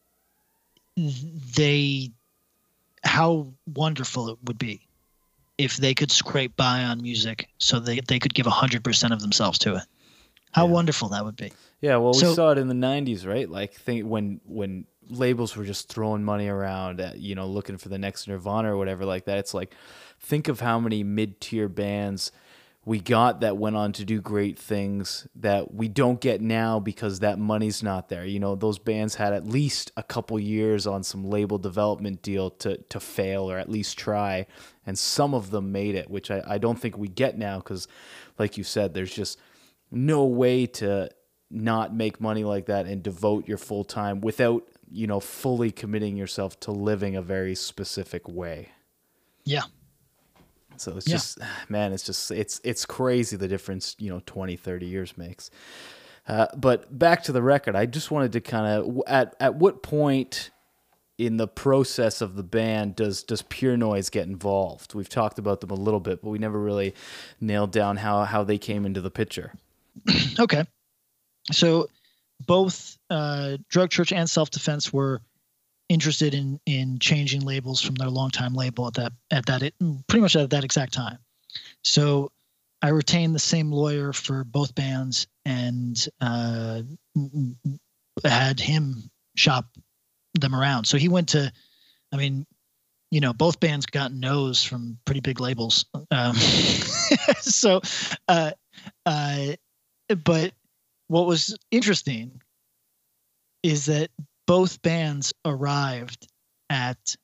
they, how wonderful it would be if they could scrape by on music so they, they could give a hundred percent of themselves to it. How yeah. wonderful that would be. Yeah. Well, we so, saw it in the nineties, right? Like think when, when, labels were just throwing money around at, you know, looking for the next Nirvana or whatever like that. It's like, think of how many mid-tier bands we got that went on to do great things that we don't get now because that money's not there. You know, those bands had at least a couple years on some label development deal to, to fail or at least try. And some of them made it, which I, I don't think we get now because, like you said, there's just no way to not make money like that and devote your full time without, you know, fully committing yourself to living a very specific way. Yeah. So it's yeah. just, man, it's just, it's, it's crazy the difference, you know, twenty, thirty years makes. Uh, but back to the record, I just wanted to kind of, at, at what point in the process of the band does, does Pure Noise get involved? We've talked about them a little bit, but we never really nailed down how, how they came into the picture. Okay. So both uh, Drug Church and Self Defense were interested in in changing labels from their longtime label at that at that it, pretty much at that exact time. So I retained the same lawyer for both bands and uh, had him shop them around. So he went to, I mean, you know, both bands got no's from pretty big labels. Um, so, uh, uh, but what was interesting is that both bands arrived at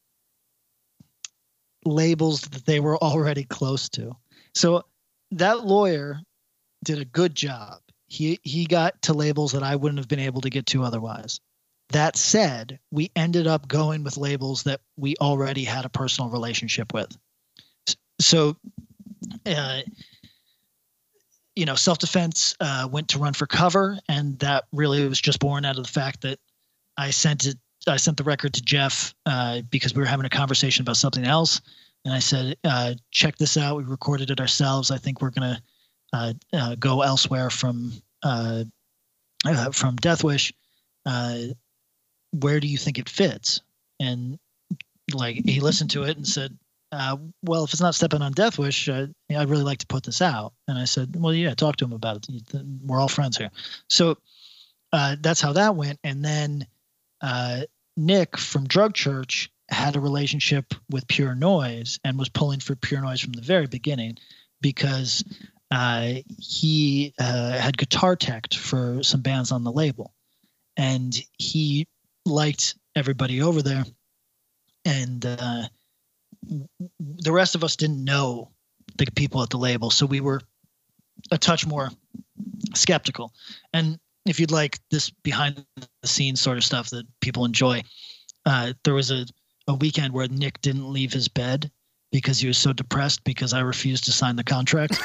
labels that they were already close to. So that lawyer did a good job. He he got to labels that I wouldn't have been able to get to otherwise. That said, we ended up going with labels that we already had a personal relationship with. So, uh, you know, Self Defense uh, went to Run for Cover, and that really was just born out of the fact that I sent it I sent the record to Jeff uh, because we were having a conversation about something else. And I said, uh, check this out. We recorded it ourselves. I think we're going to uh, uh, go elsewhere from uh, uh, from Death Wish. Uh, where do you think it fits? And like he listened to it and said, uh, well, if it's not stepping on Death Wish, uh, I'd really like to put this out. And I said, well, yeah, talk to him about it. We're all friends here. So uh, that's how that went. And then uh, Nick from Drug Church had a relationship with Pure Noise and was pulling for Pure Noise from the very beginning because uh, he uh, had guitar teched for some bands on the label. And he liked everybody over there. And uh, the rest of us didn't know the people at the label. So we were a touch more skeptical. And if you'd like this behind the scenes sort of stuff that people enjoy, uh, there was a, a weekend where Nick didn't leave his bed because he was so depressed because I refused to sign the contract.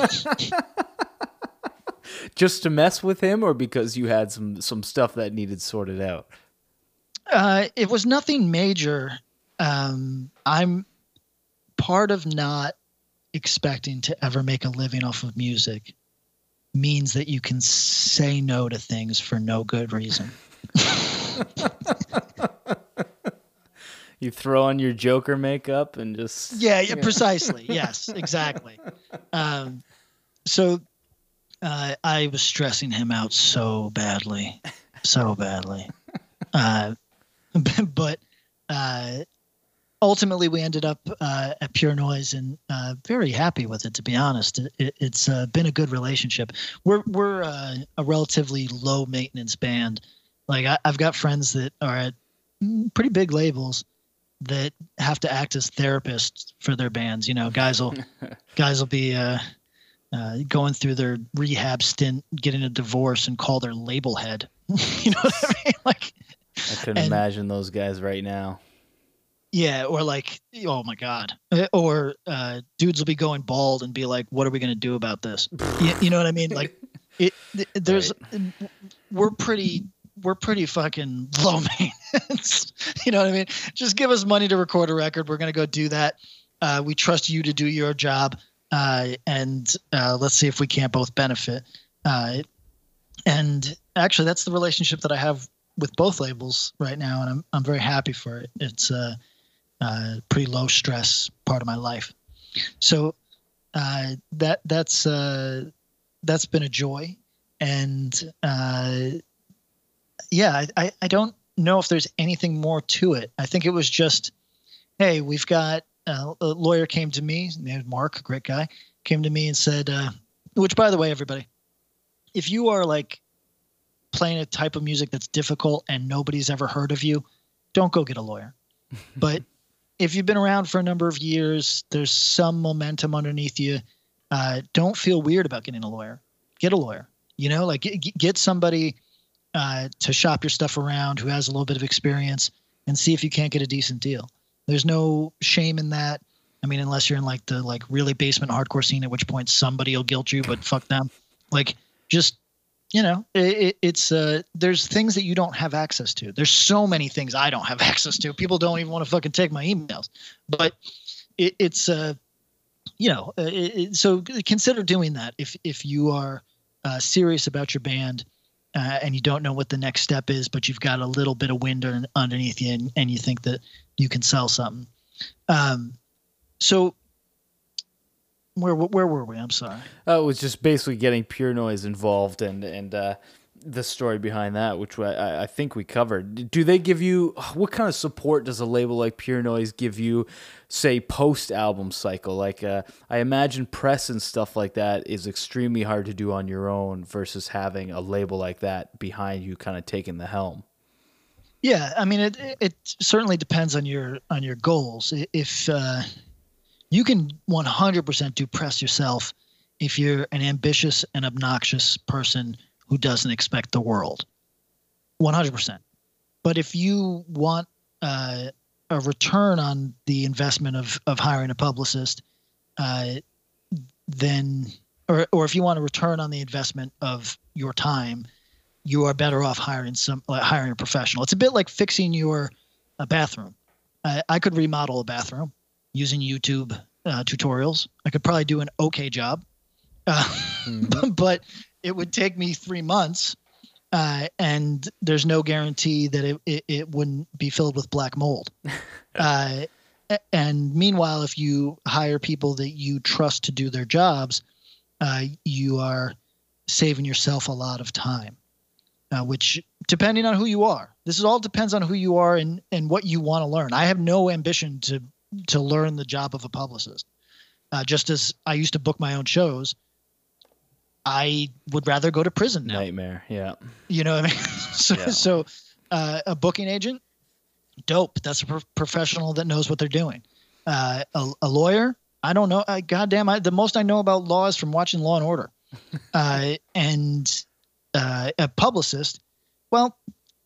Just to mess with him, or because you had some, some stuff that needed sorted out? Uh, it was nothing major. Um, I'm part of not expecting to ever make a living off of music means that you can say no to things for no good reason. You throw on your Joker makeup and just... Yeah, yeah, precisely. Yes, exactly. Um, so uh, I was stressing him out so badly, so badly. Uh, but uh, ultimately we ended up uh, at Pure Noise and uh, very happy with it, to be honest. It, it, it's uh, been a good relationship. We're, we're uh, a relatively low maintenance band. Like I, I've got friends that are at pretty big labels that have to act as therapists for their bands. You know, guys will, guys will be uh, uh, going through their rehab stint, getting a divorce and call their label head. You know what I mean? Like, I couldn't and, imagine those guys right now. Yeah. Or like, oh my God. Or uh, dudes will be going bald and be like, what are we going to do about this? you, you know what I mean? Like it, it there's, right. we're pretty, we're pretty fucking low maintenance. You know what I mean? Just give us money to record a record. We're going to go do that. Uh, we trust you to do your job. Uh, and uh, let's see if we can't both benefit. Uh, and actually that's the relationship that I have with both labels right now. And I'm, I'm very happy for it. It's a, a pretty low stress part of my life. So uh, that, that's, uh, that's been a joy. And uh, yeah, I, I don't know if there's anything more to it. I think it was just, hey, we've got uh, a lawyer came to me, named Mark, a great guy, came to me and said, uh, which by the way, everybody, if you are like playing a type of music that's difficult and nobody's ever heard of you, don't go get a lawyer. But if you've been around for a number of years, there's some momentum underneath you. Uh, don't feel weird about getting a lawyer. Get a lawyer. You know, like get, get somebody uh, to shop your stuff around who has a little bit of experience and see if you can't get a decent deal. There's no shame in that. I mean, unless you're in like the like really basement hardcore scene, at which point somebody will guilt you, but fuck them. Like just, you know, it, it's uh, there's things that you don't have access to. There's so many things I don't have access to. People don't even want to fucking take my emails, but it, it's uh, you know, it, it, so consider doing that if if you are uh, serious about your band. Uh, and you don't know what the next step is, but you've got a little bit of wind un- underneath you, and, and you think that you can sell something. Um, so where where were we? I'm sorry. Uh, it was just basically getting Pure Noise involved and and uh, the story behind that, which I, I think we covered. Do they give you, what kind of support does a label like Pure Noise give you, say, post-album cycle? Like, uh, I imagine press and stuff like that is extremely hard to do on your own versus having a label like that behind you kind of taking the helm. Yeah, I mean, it it certainly depends on your on your goals. If uh, you can one hundred percent do press yourself, if you're an ambitious and obnoxious person who doesn't expect the world, one hundred percent. But if you want uh, a return on the investment of of hiring a publicist, uh, then, or or if you want a return on the investment of your time, you are better off hiring some like hiring a professional. It's a bit like fixing your a bathroom. I, I could remodel a bathroom using YouTube uh, tutorials. I could probably do an okay job, uh, mm-hmm. but it would take me three months, uh, and there's no guarantee that it, it, it wouldn't be filled with black mold. uh, and meanwhile, if you hire people that you trust to do their jobs, uh, you are saving yourself a lot of time. Uh, which, depending on who you are, this is all depends on who you are and, and what you want to learn. I have no ambition to to learn the job of a publicist. Uh, just as I used to book my own shows, I would rather go to prison now. Nightmare, yeah. You know what I mean? so, yeah. so uh, a booking agent, dope. That's a pro- professional that knows what they're doing. Uh, a, a lawyer, I don't know. I, goddamn, I, the most I know about law is from watching Law and Order. uh, and Uh, a publicist, well,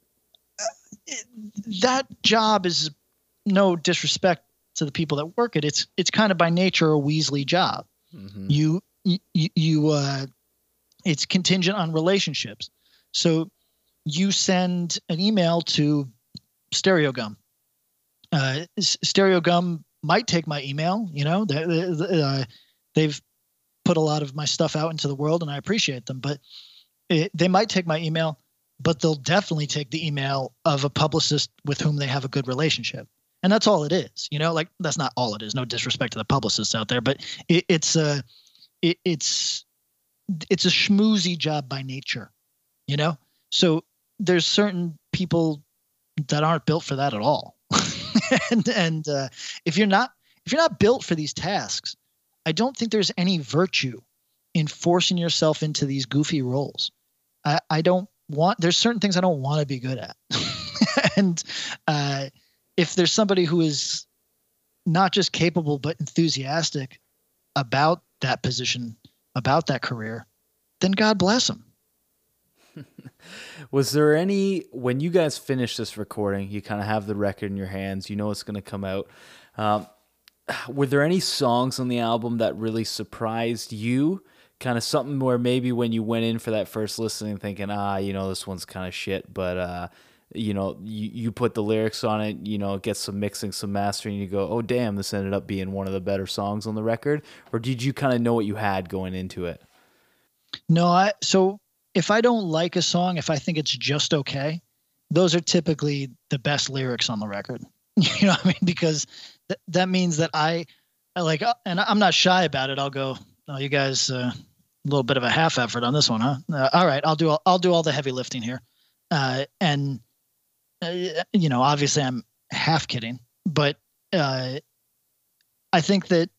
uh, that job is no disrespect to the people that work it. It's it's kind of by nature a Weasley job. Mm-hmm. You you, you uh, it's contingent on relationships. So you send an email to Stereogum. Uh, Stereogum might take my email. You know, they, they, uh, they've put a lot of my stuff out into the world, and I appreciate them, but. It, they might take my email, but they'll definitely take the email of a publicist with whom they have a good relationship. And that's all it is. You know, like that's not all it is. No disrespect to the publicists out there, but it, it's a, it, it's, it's a schmoozy job by nature, you know? So there's certain people that aren't built for that at all. and, and uh, if you're not, if you're not built for these tasks, I don't think there's any virtue in forcing yourself into these goofy roles. I, I don't want, there's certain things I don't want to be good at. and uh, if there's somebody who is not just capable, but enthusiastic about that position, about that career, then God bless them. Was there any, when you guys finish this recording, you kind of have the record in your hands, you know it's going to come out. Um, were there any songs on the album that really surprised you? Kind of something where maybe when you went in for that first listening thinking, ah, you know, this one's kind of shit, but, uh, you know, you, you put the lyrics on it, you know, get some mixing, some mastering, and you go, oh, damn, this ended up being one of the better songs on the record? Or did you kind of know what you had going into it? No, I, so if I don't like a song, if I think it's just okay, those are typically the best lyrics on the record. You know what I mean? Because th- that means that I, I like, and I'm not shy about it. I'll go, oh, you guys, uh, a little bit of a half effort on this one, huh? Uh, all right, I'll do all, I'll do all the heavy lifting here, uh, and uh, you know, obviously, I'm half kidding, but uh, I think that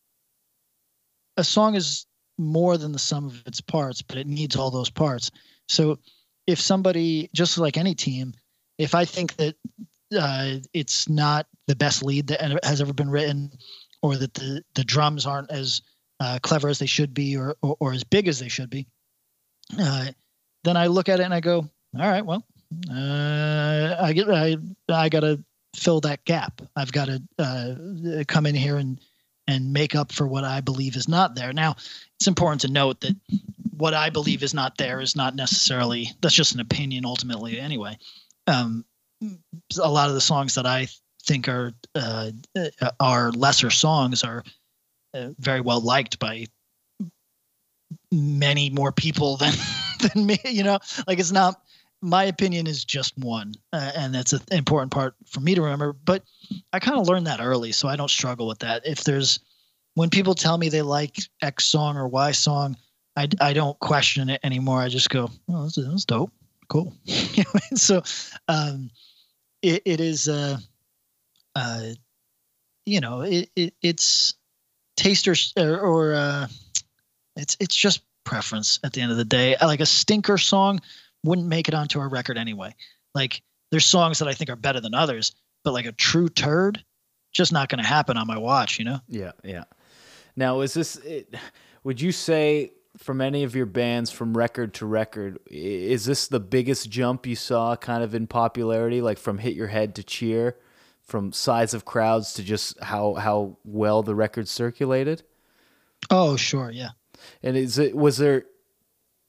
a song is more than the sum of its parts, but it needs all those parts. So, if somebody, just like any team, if I think that uh, it's not the best lead that has ever been written, or that the the drums aren't as Uh, clever as they should be, or, or or as big as they should be, uh, then I look at it and I go, all right, well, uh, I get I I got to fill that gap. I've got to uh, come in here and and make up for what I believe is not there. Now, it's important to note that what I believe is not there is not necessarily, that's just an opinion ultimately anyway. Um, a lot of the songs that I think are uh, are lesser songs are Uh, very well liked by many more people than than me. You know, like it's not, my opinion is just one, uh, and that's an important part for me to remember. But I kind of learned that early, so I don't struggle with that. If there's, when people tell me they like X song or Y song, I, I don't question it anymore. I just go, oh, that's, that's dope, cool. You know, so um, it it is, uh, uh, you know, it, it it's. Taste or, or uh, it's it's just preference at the end of the day. Like a stinker song wouldn't make it onto a record anyway. Like there's songs that I think are better than others, but like a true turd, just not going to happen on my watch, you know? Yeah, yeah. Now, is this, it, would you say from any of your bands from record to record, is this the biggest jump you saw kind of in popularity, like from Hit Your Head to Cheer? From size of crowds to just how how well the record circulated? Oh, sure, yeah. And is it was there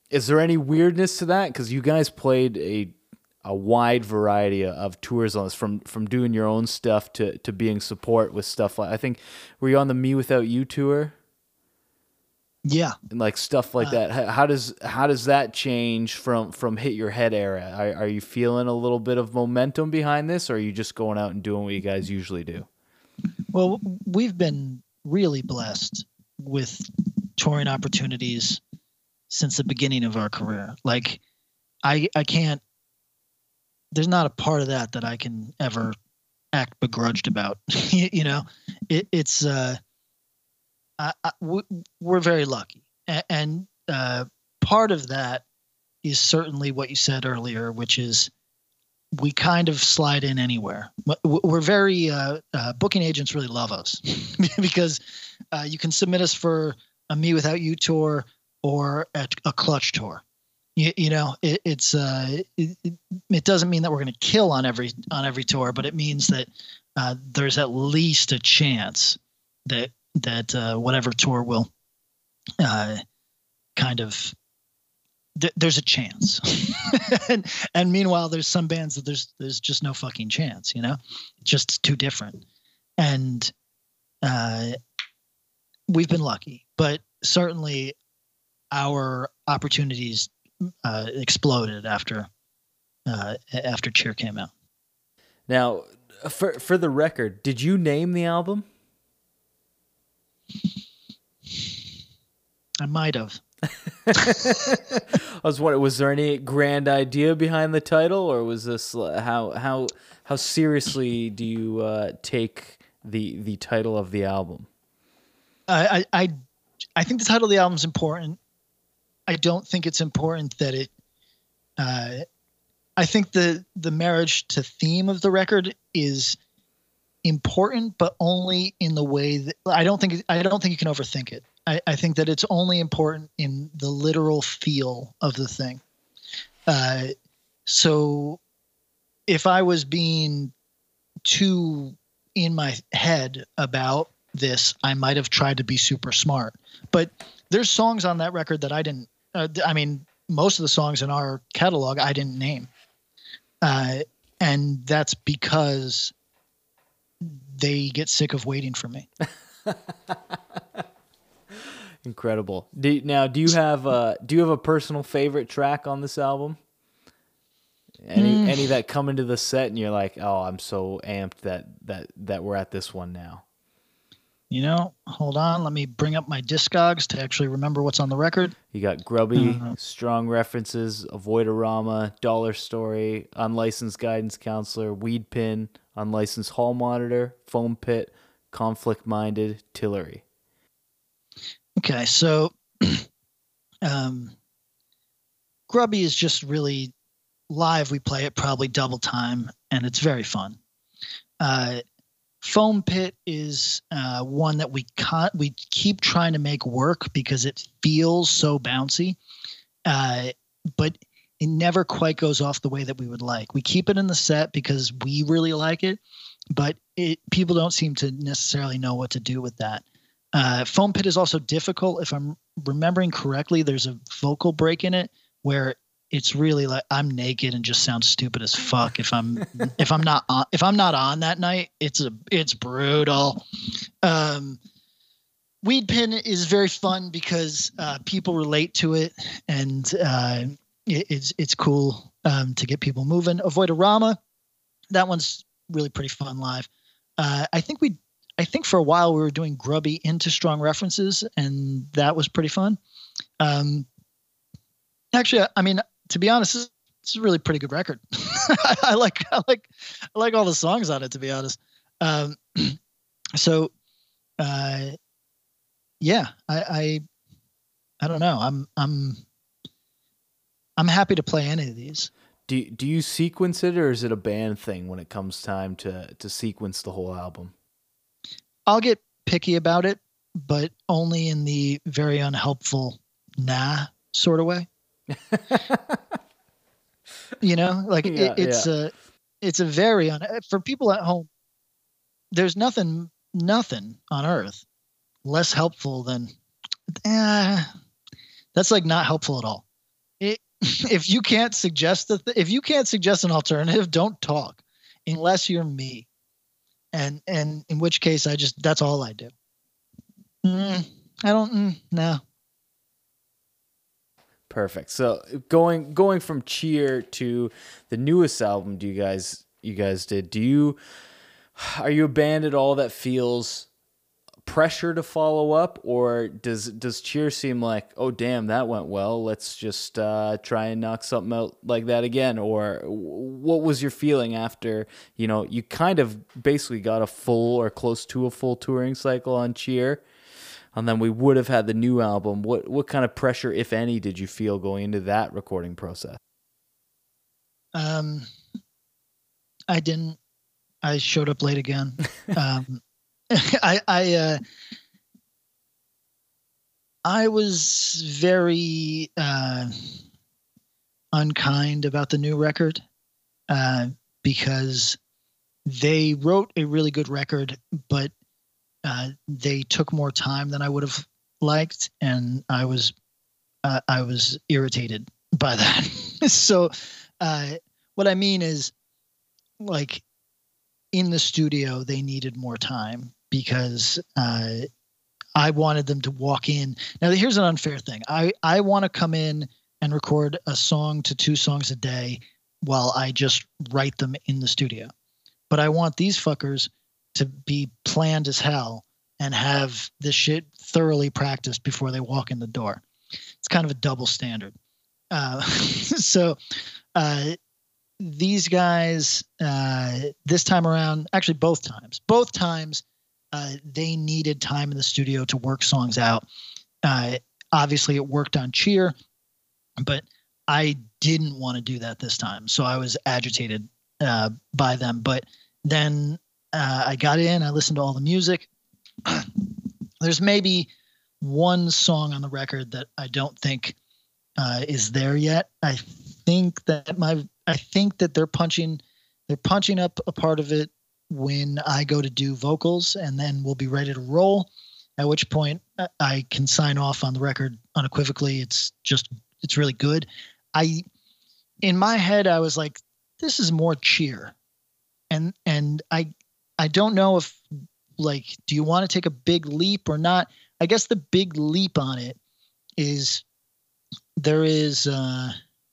Is there any weirdness to that? Because you guys played a a wide variety of tours on this, from from doing your own stuff to to being support with stuff like, I think, were you on the Me Without You tour? Yeah, and like stuff like uh, that. How, how does how does that change from from Hit Your Head era? Are, are you feeling a little bit of momentum behind this, or are you just going out and doing what you guys usually do? Well, we've been really blessed with touring opportunities since the beginning of our career. Like, I I can't. There's not a part of that that I can ever act begrudged about. you, you know, it, it's. Uh, I, I, we're very lucky, and, and uh, part of that is certainly what you said earlier, which is we kind of slide in anywhere. We're very uh, uh, booking agents really love us because uh, you can submit us for a Me Without You tour or a, a Clutch tour. You, you know, it, it's uh, it, it doesn't mean that we're going to kill on every on every tour, but it means that uh, there's at least a chance that. that uh, whatever tour will uh, kind of th- there's a chance. and, and meanwhile, there's some bands that there's there's just no fucking chance, you know, just too different. And uh, we've been lucky, but certainly our opportunities uh, exploded after uh, after Cheer came out. Now, for for the record, did you name the album? I might have. I was wondering, was there any grand idea behind the title, or was this how how how seriously do you uh, take the the title of the album? I I I think the title of the album is important. I don't think it's important that it. Uh, I think the the marriage to theme of the record is important, but only in the way that I don't think I don't think you can overthink it. I, I think that it's only important in the literal feel of the thing. Uh, so if I was being too in my head about this, I might have tried to be super smart. But there's songs on that record that I didn't. Uh, I mean, most of the songs in our catalog I didn't name, uh, and that's because they get sick of waiting for me. Incredible. Do, now, do you have uh, do you have a personal favorite track on this album? Any mm. any that come into the set and you're like, oh, I'm so amped that that that we're at this one now. You know, hold on, let me bring up my Discogs to actually remember what's on the record. You got Grubby, uh, Strong References, Avoidorama, Dollar Story, Unlicensed Guidance Counselor, Weed Pin, Unlicensed Hall Monitor, Foam Pit, Conflict Minded, Tillery. Okay, so um, Grubby is just really live. We play it probably double time, and it's very fun. Uh, Foam Pit is uh, one that we can't, we keep trying to make work because it feels so bouncy, uh, but it never quite goes off the way that we would like. We keep it in the set because we really like it, but it people don't seem to necessarily know what to do with that. Uh, Foam Pit is also difficult. If I'm remembering correctly, there's a vocal break in it where it's really like I'm naked and just sounds stupid as fuck. If I'm if I'm not on, if I'm not on that night, it's a it's brutal. Um, Weed Pin is very fun because uh, people relate to it, and uh, it, it's it's cool um, to get people moving. Avoidorama, that one's really pretty fun live. Uh, I think we. I think for a while we were doing Grubby into Strong References, and that was pretty fun. Um, actually, I mean, to be honest, it's, it's a really pretty good record. I, I like, I like, I like all the songs on it. To be honest, um, so uh, yeah, I, I, I don't know. I'm, I'm, I'm happy to play any of these. Do Do you sequence it, or is it a band thing when it comes time to to sequence the whole album? I'll get picky about it, but only in the very unhelpful nah sort of way. You know, like yeah, it, it's yeah. a, it's a very un, for people at home. There's nothing, nothing on earth less helpful than, eh, that's like not helpful at all. if you can't suggest the th- if you can't suggest an alternative, don't talk unless you're me. And and in which case I just that's all I do. Mm, I don't mm, no. Perfect. So going going from Cheer to the newest album, do you guys you guys did? Do you are you a band at all that feels pressure to follow up, or does does Cheer seem like, oh damn, that went well, let's just uh, try and knock something out like that again? Or what was your feeling after, you know, you kind of basically got a full or close to a full touring cycle on Cheer, and then we would have had the new album? What what kind of pressure, if any, did you feel going into that recording process? Um, I didn't. I showed up late again. Um, I I uh, I was very uh, unkind about the new record uh, because they wrote a really good record, but uh, they took more time than I would have liked, and I was uh, I was irritated by that. So, uh, what I mean is, like, in the studio, they needed more time because uh, I wanted them to walk in. Now, here's an unfair thing. I, I want to come in and record a song to two songs a day while I just write them in the studio. But I want these fuckers to be planned as hell and have this shit thoroughly practiced before they walk in the door. It's kind of a double standard. Uh, so uh, these guys, uh, this time around, actually both times, both times, uh, they needed time in the studio to work songs out. Uh, obviously, it worked on Cheer, but I didn't want to do that this time. So I was agitated uh, by them. But then uh, I got in, I listened to all the music. There's maybe one song on the record that I don't think uh, is there yet. I think that my I think that they're punching they're punching up a part of it when I go to do vocals, and then we'll be ready to roll, at which point I can sign off on the record unequivocally. It's just it's really good. I in my head I was like, this is more Cheer. And and I I don't know if, like, do you want to take a big leap or not? I guess the big leap on it is there is uh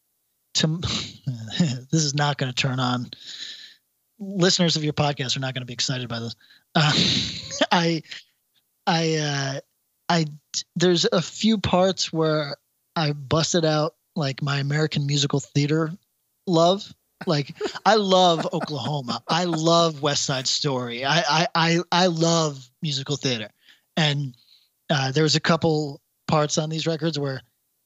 to this is not going to turn on listeners of your podcast are not going to be excited by this. Uh, I, I, uh, I, there's a few parts where I busted out like my American musical theater love. Like, I love Oklahoma. I love West Side Story. I, I, I, I love musical theater. And uh, there was a couple parts on these records where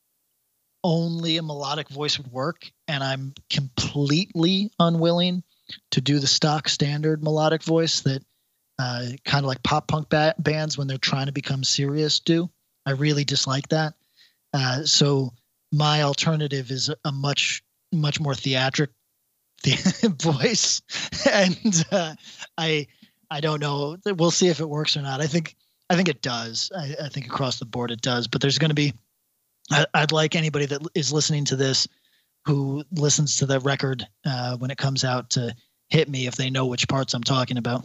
only a melodic voice would work, and I'm completely unwilling to do the stock standard melodic voice that uh, kind of like pop punk ba- bands when they're trying to become serious do. I really dislike that. Uh, so my alternative is a much, much more theatric the- voice. And uh, I, I don't know. We'll see if it works or not. I think, I think it does. I, I think across the board it does, but there's going to be, I, I'd like anybody that is listening to this who listens to the record uh, when it comes out to hit me if they know which parts I'm talking about.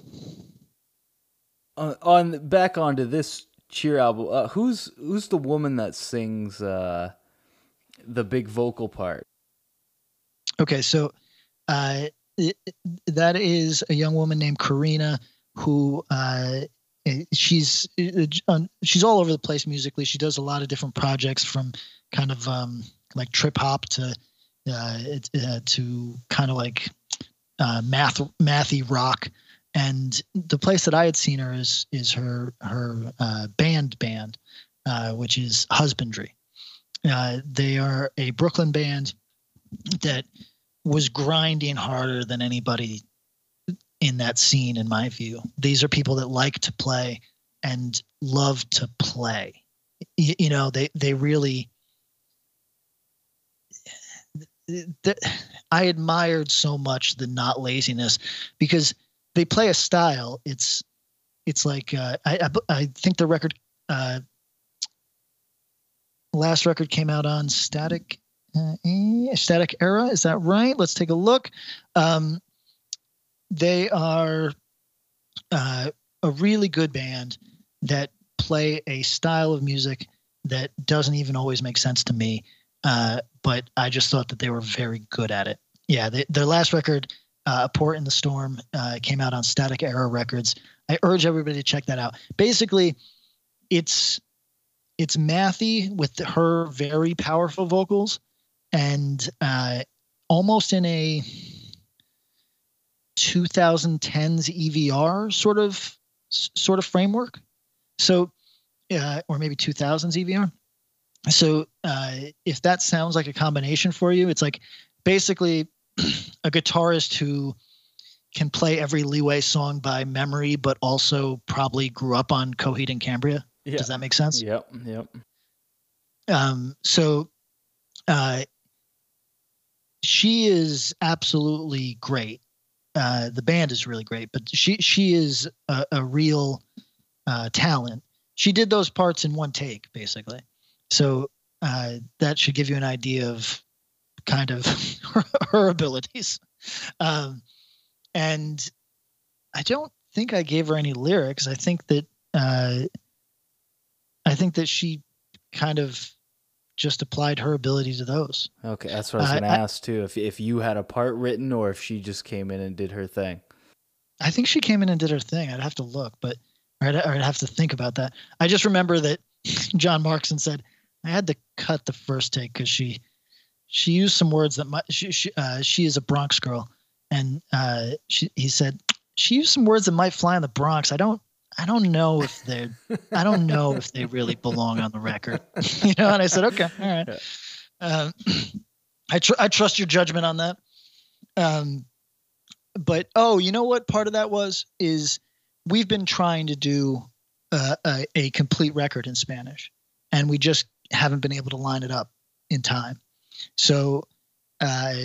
Uh, on back onto this Cheer album, uh, who's who's the woman that sings uh, the big vocal part? Okay, so uh, it, that is a young woman named Karina who uh, she's she's all over the place musically. She does a lot of different projects, from kind of um, like trip hop to uh, uh, to kind of like uh, math mathy rock. And the place that I had seen her is is her her uh, band band, uh, which is Husbandry. Uh, they are a Brooklyn band that was grinding harder than anybody in that scene, in my view. These are people that like to play and love to play. You, you know, they they really. They, I admired so much the not laziness, because they play a style. It's it's like uh, I, I I think the record uh, last record came out on Static uh, Static Era. Is that right? Let's take a look. Um, they are uh, a really good band that play a style of music that doesn't even always make sense to me. Uh, but I just thought that they were very good at it. Yeah, they, their last record, uh, A Port in the Storm, uh, came out on Static Era Records. I urge everybody to check that out. Basically, it's it's mathy with her very powerful vocals, and uh, almost in a twenty tens E V R sort of sort of framework. So, uh, or maybe two thousands E V R. So, uh, if that sounds like a combination for you, it's like basically a guitarist who can play every Leeway song by memory, but also probably grew up on Coheed and Cambria. Yeah. Does that make sense? Yep. Yep. Um, so, uh, she is absolutely great. Uh, the band is really great, but she, she is a, a real, uh, talent. She did those parts in one take, basically. So, uh, that should give you an idea of kind of her, her abilities. Um, and I don't think I gave her any lyrics. I think that, uh, I think that she kind of just applied her ability to those. Okay, that's what I was going to uh, ask too. If if you had a part written, or if she just came in and did her thing. I think she came in and did her thing. I'd have to look, but or I'd, or I'd have to think about that. I just remember that John Markson said I had to cut the first take because she she used some words that might, she she, uh, she is a Bronx girl, and uh, she he said she used some words that might fly in the Bronx. I don't. I don't know if they I don't know if they really belong on the record, you know? And I said, okay, all right. Um, I, tr- I trust your judgment on that. Um, but, oh, you know what part of that was, is we've been trying to do uh, a, a complete record in Spanish, and we just haven't been able to line it up in time. So uh,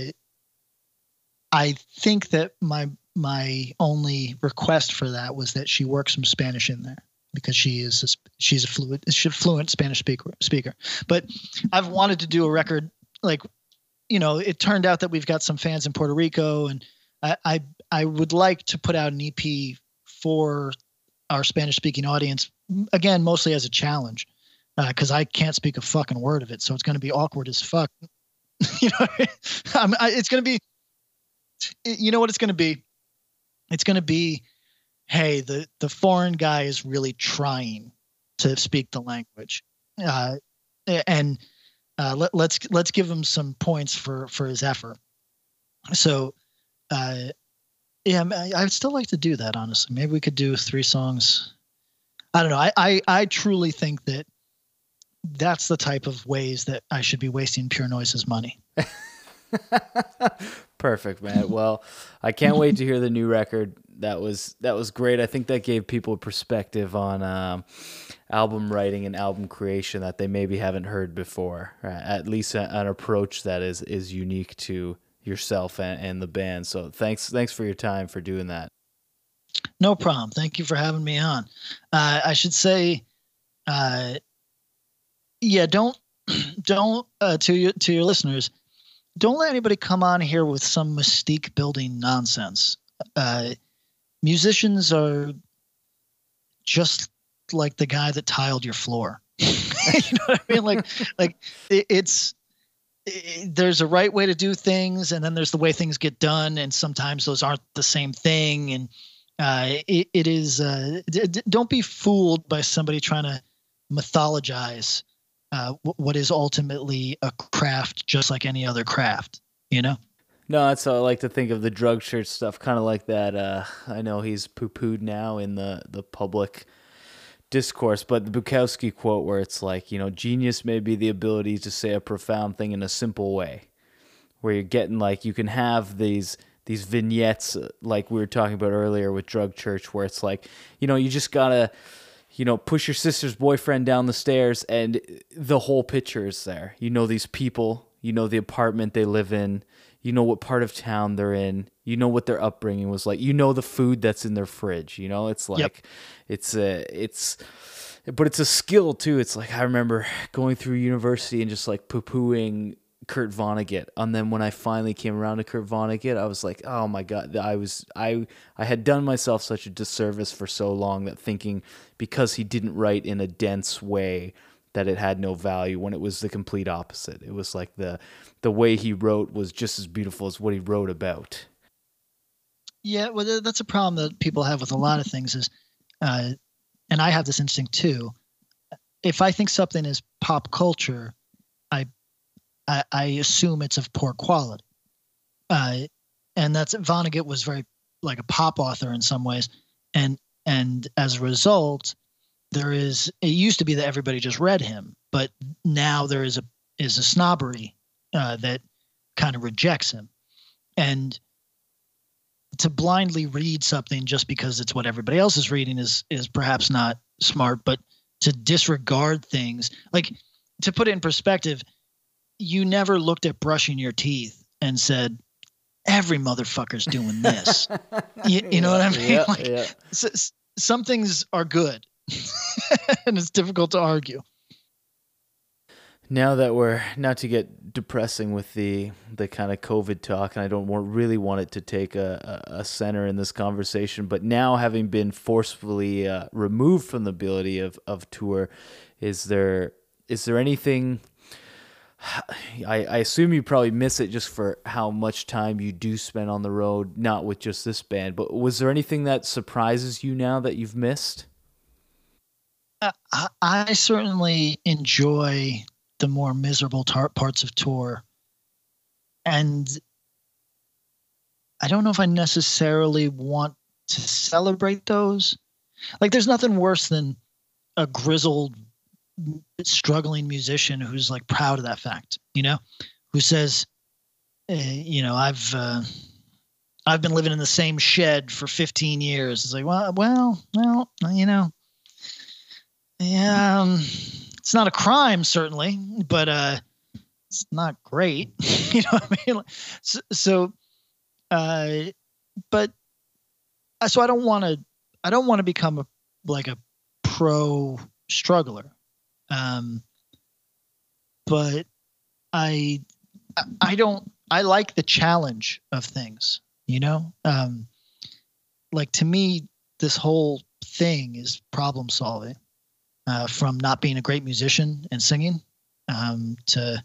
I think that my, my only request for that was that she work some Spanish in there, because she is a, she's a fluent she's a fluent Spanish speaker speaker. But I've wanted to do a record, like, you know, it turned out that we've got some fans in Puerto Rico, and I I, I would like to put out an E P for our Spanish speaking audience, again, mostly as a challenge, because uh, I can't speak a fucking word of it, so it's going to be awkward as fuck. You know, I'm, I, it's going to be, you know what it's going to be. It's going to be, hey, the, the foreign guy is really trying to speak the language, uh, and uh, let, let's let's give him some points for, for his effort. So, uh, yeah, I, I'd still like to do that. Honestly, maybe we could do three songs. I don't know. I, I I truly think that that's the type of ways that I should be wasting Pure Noise's money. Perfect, man. Well, I can't wait to hear the new record. That was that was great. I think that gave people a perspective on um, album writing and album creation that they maybe haven't heard before. Right? At least a, an approach that is is unique to yourself and, and the band. So thanks thanks for your time for doing that. No problem. Thank you for having me on. Uh, I should say, uh, yeah, don't don't uh, to your to your listeners. Don't let anybody come on here with some mystique building nonsense. Uh, musicians are just like the guy that tiled your floor. You know what I mean? Like, like it, it's, it, there's a right way to do things, and then there's the way things get done. And sometimes those aren't the same thing. And uh, it, it is, uh, d- d- don't be fooled by somebody trying to mythologize Uh, what is ultimately a craft, just like any other craft, you know? No, that's how I like to think of the Drug Church stuff, kind of like that. Uh, I know he's poo-pooed now in the, the public discourse, but the Bukowski quote where it's like, you know, genius may be the ability to say a profound thing in a simple way, where you're getting like, you can have these these vignettes like we were talking about earlier with Drug Church, where it's like, you know, you just gotta, you know, push your sister's boyfriend down the stairs and the whole picture is there. You know these people, you know the apartment they live in, you know what part of town they're in, you know what their upbringing was like, you know the food that's in their fridge, you know, it's like, yep. it's a, it's, but it's a skill too. It's like, I remember going through university and just like poo-pooing Kurt Vonnegut. And then when I finally came around to Kurt Vonnegut, I was like, oh my God, I was, I, I had done myself such a disservice for so long that thinking because he didn't write in a dense way that it had no value, when it was the complete opposite. It was like the, the way he wrote was just as beautiful as what he wrote about. Yeah. Well, that's a problem that people have with a lot of things is, uh, and I have this instinct too. If I think something is pop culture, I, I, I assume it's of poor quality. Uh, and that's Vonnegut was very like a pop author in some ways. And, and as a result, there is, it used to be that everybody just read him, but now there is a, is a snobbery uh, that kind of rejects him. And to blindly read something just because it's what everybody else is reading is, is perhaps not smart, but to disregard things, like to put it in perspective, you never looked at brushing your teeth and said, every motherfucker's doing this. you, you know yeah, what I mean? Yeah, like, yeah. s- some things are good and it's difficult to argue. Now that we're, not to get depressing with the the kind of COVID talk, and I don't want, really want it to take a, a, a center in this conversation, but now having been forcefully uh, removed from the ability of, of tour, is there is there anything, I, I assume you probably miss it just for how much time you do spend on the road, not with just this band, but was there anything that surprises you now that you've missed? I, I certainly enjoy the more miserable tar- parts of tour. And I don't know if I necessarily want to celebrate those. Like there's nothing worse than a grizzled, struggling musician who's like proud of that fact, you know, who says, uh, you know, I've, uh, I've been living in the same shed for fifteen years. It's like, well, well, well, you know, yeah, um, it's not a crime, certainly, but uh, it's not great. You know what I mean? So, so uh, but so I don't want to. I don't want to become a like a pro struggler, um, but I, I don't. I like the challenge of things. You know, um, like to me, this whole thing is problem solving. Uh, from not being a great musician and singing um, to,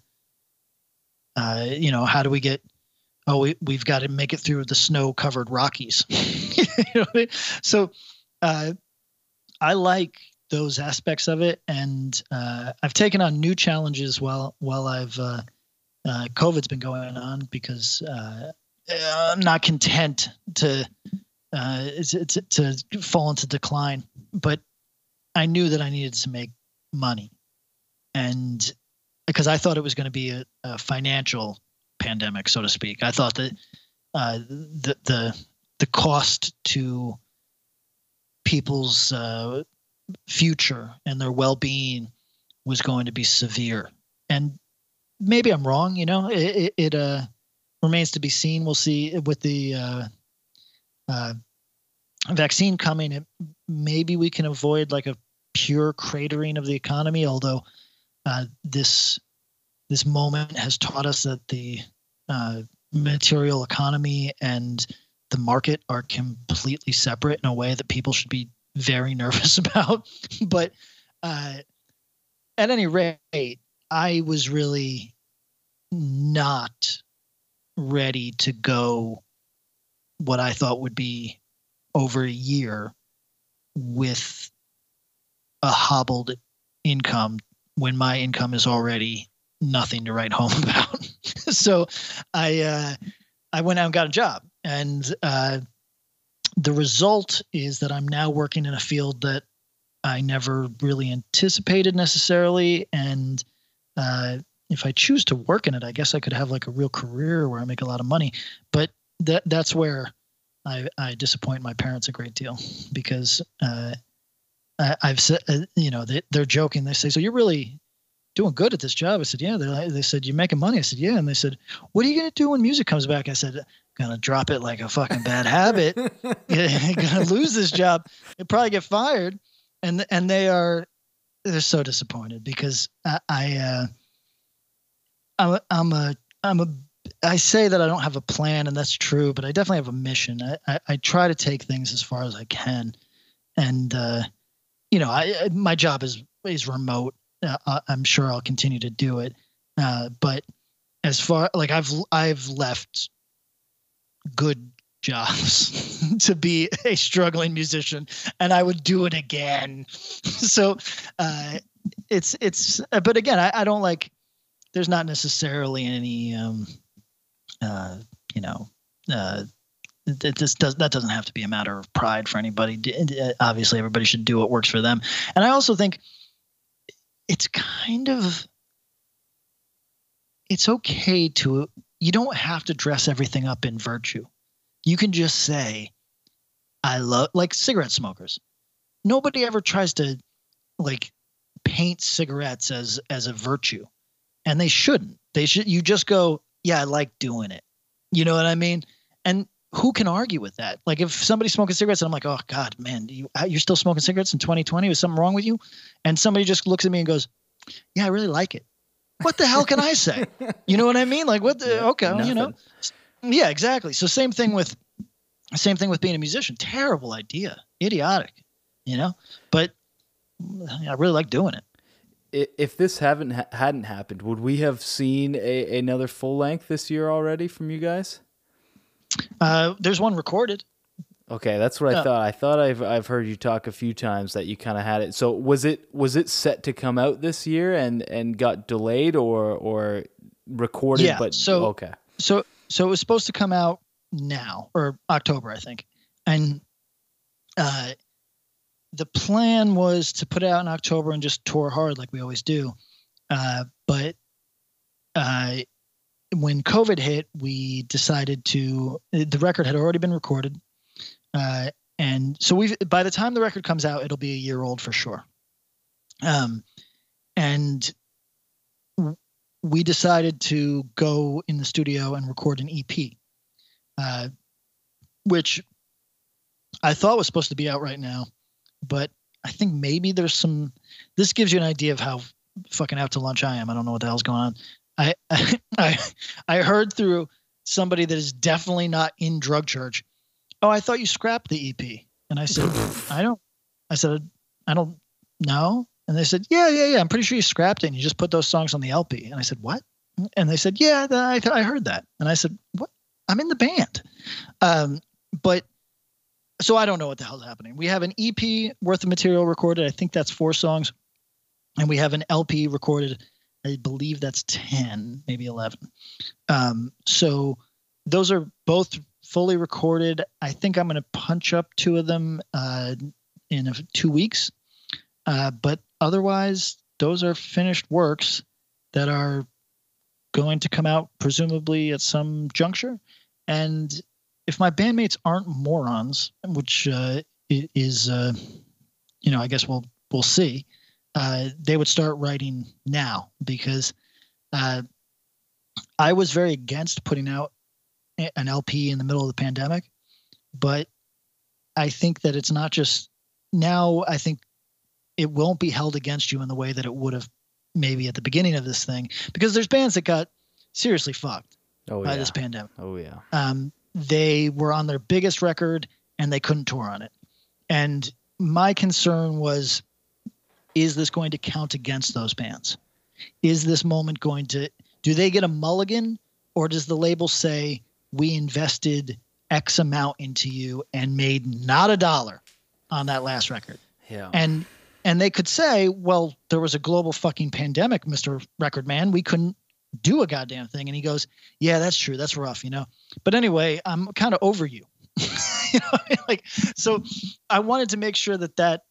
uh, you know, how do we get, oh, we, we've got to make it through the snow-covered Rockies. You know what I mean? So uh, I like those aspects of it. And uh, I've taken on new challenges while, while I've, uh, uh, COVID's been going on because uh, I'm not content to, uh, to, to, to fall into decline. But I knew that I needed to make money, and because I thought it was going to be a, a financial pandemic, so to speak. I thought that uh, the the the cost to people's uh, future and their well-being was going to be severe, and maybe I'm wrong. You know, it it, it uh, remains to be seen. We'll see with the uh, uh, vaccine coming. It, maybe we can avoid like a pure cratering of the economy, although uh, this this moment has taught us that the uh, material economy and the market are completely separate in a way that people should be very nervous about. But uh, at any rate, I was really not ready to go what I thought would be over a year with a hobbled income when my income is already nothing to write home about. So I, uh, I went out and got a job, and uh, the result is that I'm now working in a field that I never really anticipated necessarily. And uh, if I choose to work in it, I guess I could have like a real career where I make a lot of money. But that that's where I, I disappoint my parents a great deal, because uh, I, I've said, uh, you know, they, they're joking. They say, so you're really doing good at this job? I said, yeah. Like, they said, you're making money? I said, yeah. And they said, what are you going to do when music comes back? I said, going to drop it like a fucking bad habit. You're going to lose this job. You'll probably get fired. And, and they are, they're so disappointed because I, I, uh, I'm a, I'm a, I'm a, I say that I don't have a plan, and that's true, but I definitely have a mission. I, I, I try to take things as far as I can. And, uh, you know, I, my job is, is remote. Uh, I'm sure I'll continue to do it. Uh, but as far, like I've, I've left good jobs to be a struggling musician, and I would do it again. So, uh, it's, it's, but again, I, I don't like, there's not necessarily any, um, uh, you know, uh, it just does, that doesn't have to be a matter of pride for anybody. Obviously everybody should do what works for them. And I also think it's kind of, it's okay to, you don't have to dress everything up in virtue. You can just say, I love, like cigarette smokers. Nobody ever tries to like paint cigarettes as, as a virtue, and they shouldn't. They should, you just go, yeah, I like doing it. You know what I mean? And who can argue with that? Like if somebody's smoking cigarettes and I'm like, oh God, man, you, you're still smoking cigarettes in twenty twenty? Was something wrong with you? And somebody just looks at me and goes, yeah, I really like it. What the hell can I say? You know what I mean? Like what the, yeah, okay, nothing. You know? Yeah, exactly. So same thing with, same thing with being a musician. Terrible idea. Idiotic, you know, but I really like doing it. If this haven't hadn't happened, would we have seen a, another full length this year already from you guys? Uh, there's one recorded. Okay, that's what I uh, thought. I thought I've I've heard you talk a few times that you kind of had it. So was it was it set to come out this year and, and got delayed or or recorded? Yeah. But so okay. So so it was supposed to come out now or October, I think, and uh. The plan was to put it out in October and just tour hard like we always do. Uh, but uh, when COVID hit, we decided to, the record had already been recorded. Uh, and so we by the time the record comes out, it'll be a year old for sure. Um, and we decided to go in the studio and record an E P, uh, which I thought was supposed to be out right now. But I think maybe there's some, this gives you an idea of how fucking out to lunch I am. I don't know what the hell's going on. I, I, I heard through somebody that is definitely not in Drug Church. Oh, I thought you scrapped the E P. And I said, I don't, I said, I don't know. And they said, yeah, yeah, yeah. I'm pretty sure you scrapped it and you just put those songs on the L P. And I said, what? And they said, yeah, I, I heard that. And I said, what? I'm in the band. Um, but So I don't know what the hell's happening. We have an E P worth of material recorded. I think that's four songs. And we have an L P recorded. I believe that's ten, maybe eleven. Um, so those are both fully recorded. I think I'm going to punch up two of them uh, in a, two weeks. Uh, but otherwise, those are finished works that are going to come out presumably at some juncture. And if my bandmates aren't morons, which uh, is, uh, you know, I guess we'll we'll see, uh, they would start writing now because uh, I was very against putting out an L P in the middle of the pandemic, but I think that it's not just now. I think it won't be held against you in the way that it would have maybe at the beginning of this thing, because there's bands that got seriously fucked oh, by yeah. this pandemic. Oh yeah. Um, They were on their biggest record and they couldn't tour on it. And my concern was, is this going to count against those bands? Is this moment going to, do they get a mulligan, or does the label say, we invested X amount into you and made not a dollar on that last record? Yeah. And, and they could say, well, there was a global fucking pandemic, Mister Record Man. We couldn't do a goddamn thing. And he goes, yeah, that's true. That's rough, you know? But anyway, I'm kind of over you. You know, like, so I wanted to make sure that that,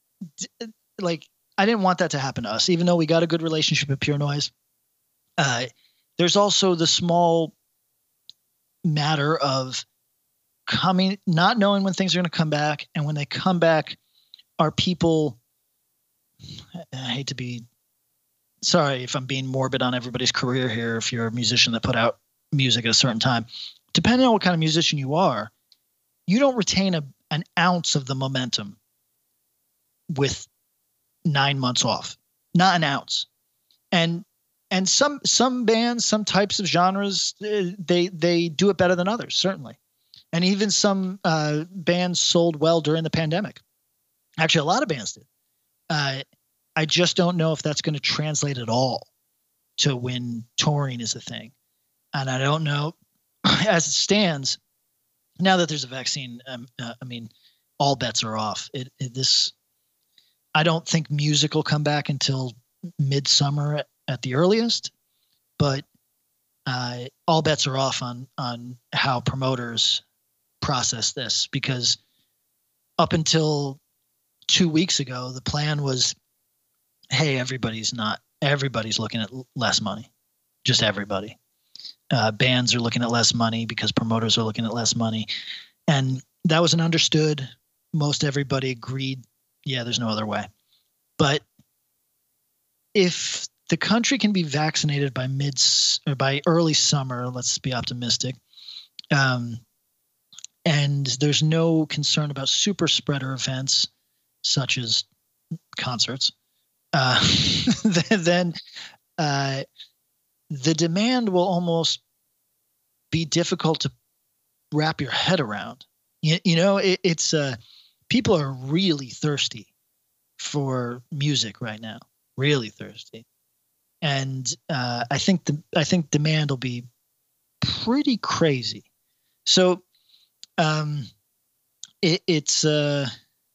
like, I didn't want that to happen to us, even though we got a good relationship at Pure Noise. Uh, there's also the small matter of coming, not knowing when things are going to come back. And when they come back, are people, I hate to be, sorry if I'm being morbid on everybody's career here, if you're a musician that put out music at a certain time, depending on what kind of musician you are, you don't retain a, an ounce of the momentum with nine months off, not an ounce. And, and some some bands, some types of genres, uh, they they do it better than others, certainly. And even some uh, bands sold well during the pandemic. Actually, a lot of bands did. Uh, I just don't know if that's going to translate at all to when touring is a thing. And I don't know, as it stands, now that there's a vaccine, um, uh, I mean, all bets are off. It, it this, I don't think music will come back until midsummer at, at the earliest, but uh, all bets are off on on how promoters process this, because up until two weeks ago, the plan was, hey, everybody's not, everybody's looking at less money, just everybody. Uh, bands are looking at less money because promoters are looking at less money. And that was an understood, most everybody agreed, yeah, there's no other way. But if the country can be vaccinated by mid or by early summer, let's be optimistic, um, and there's no concern about super spreader events such as concerts, uh, then uh, the demand will almost be difficult to wrap your head around. You, you know, it, it's uh, people are really thirsty for music right now, really thirsty, and uh, I think the I think demand will be pretty crazy. So, um, it, it's uh.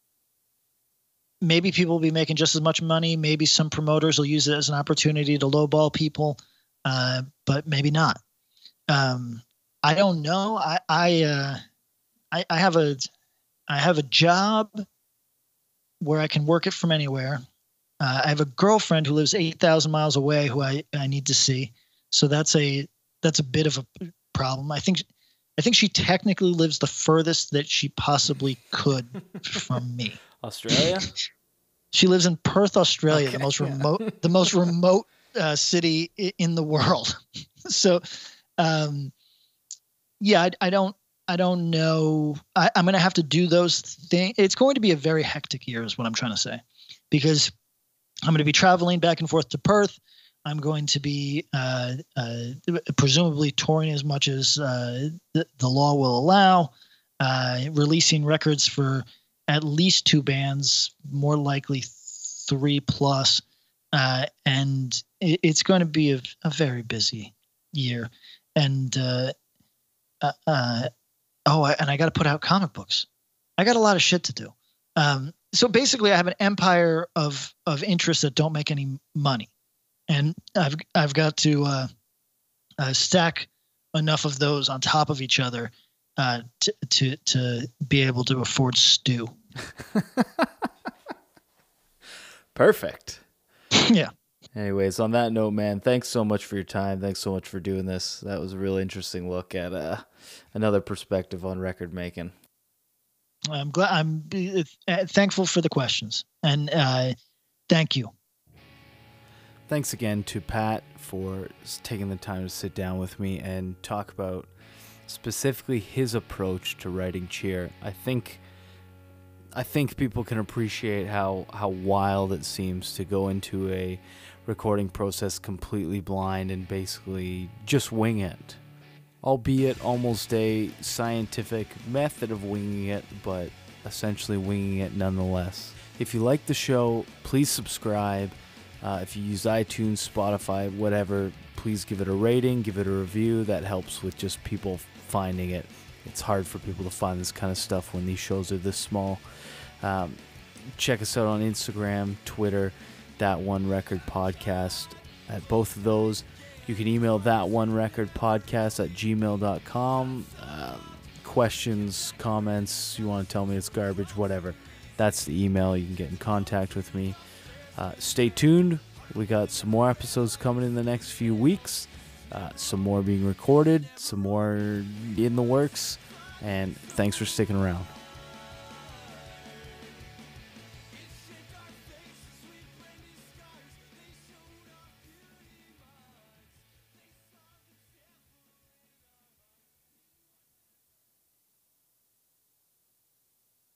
Maybe people will be making just as much money. Maybe some promoters will use it as an opportunity to lowball people, uh, but maybe not. Um, I don't know. I I, uh, I I have a I have a job where I can work it from anywhere. Uh, I have a girlfriend who lives eight thousand miles away who I, I need to see. So that's a that's a bit of a problem. I think I think she technically lives the furthest that she possibly could from me. Australia? She lives in Perth, Australia, Okay, the most yeah. remote, the most remote uh, city i- in the world. So, um, yeah, I, I don't, I don't know. I, I'm going to have to do those things. It's going to be a very hectic year, is what I'm trying to say, because I'm going to be traveling back and forth to Perth. I'm going to be uh, uh, presumably touring as much as uh, the, the law will allow, uh, releasing records for at least two bands, more likely three plus. Uh, and it, it's going to be a, a very busy year. And, uh, uh, uh, oh, I, and I got to put out comic books. I got a lot of shit to do. Um, so basically I have an empire of, of interests that don't make any money. And I've, I've got to, uh, uh, stack enough of those on top of each other, uh, to, to, to be able to afford stew. Perfect. Yeah. Anyways, on that note, man, thanks so much for your time. Thanks so much for doing this. That was a really interesting look at uh, another perspective on record making. I'm glad. I'm uh, thankful for the questions, and uh, thank you. Thanks again to Pat for s- taking the time to sit down with me and talk about specifically his approach to writing Cheer. I think I think people can appreciate how, how wild it seems to go into a recording process completely blind and basically just wing it. Albeit almost a scientific method of winging it, but essentially winging it nonetheless. If you like the show, please subscribe. Uh, if you use iTunes, Spotify, whatever, please give it a rating, give it a review. That helps with just people finding it. It's hard for people to find this kind of stuff when these shows are this small. Um, check us out on Instagram, Twitter, That One Record Podcast. At both of those, you can email that one record podcast at gmail dot com. Um, questions, comments, you want to tell me it's garbage, whatever. That's the email. You can get in contact with me. Uh, stay tuned. We got some more episodes coming in the next few weeks. Uh, some more being recorded, some more in the works. And thanks for sticking around.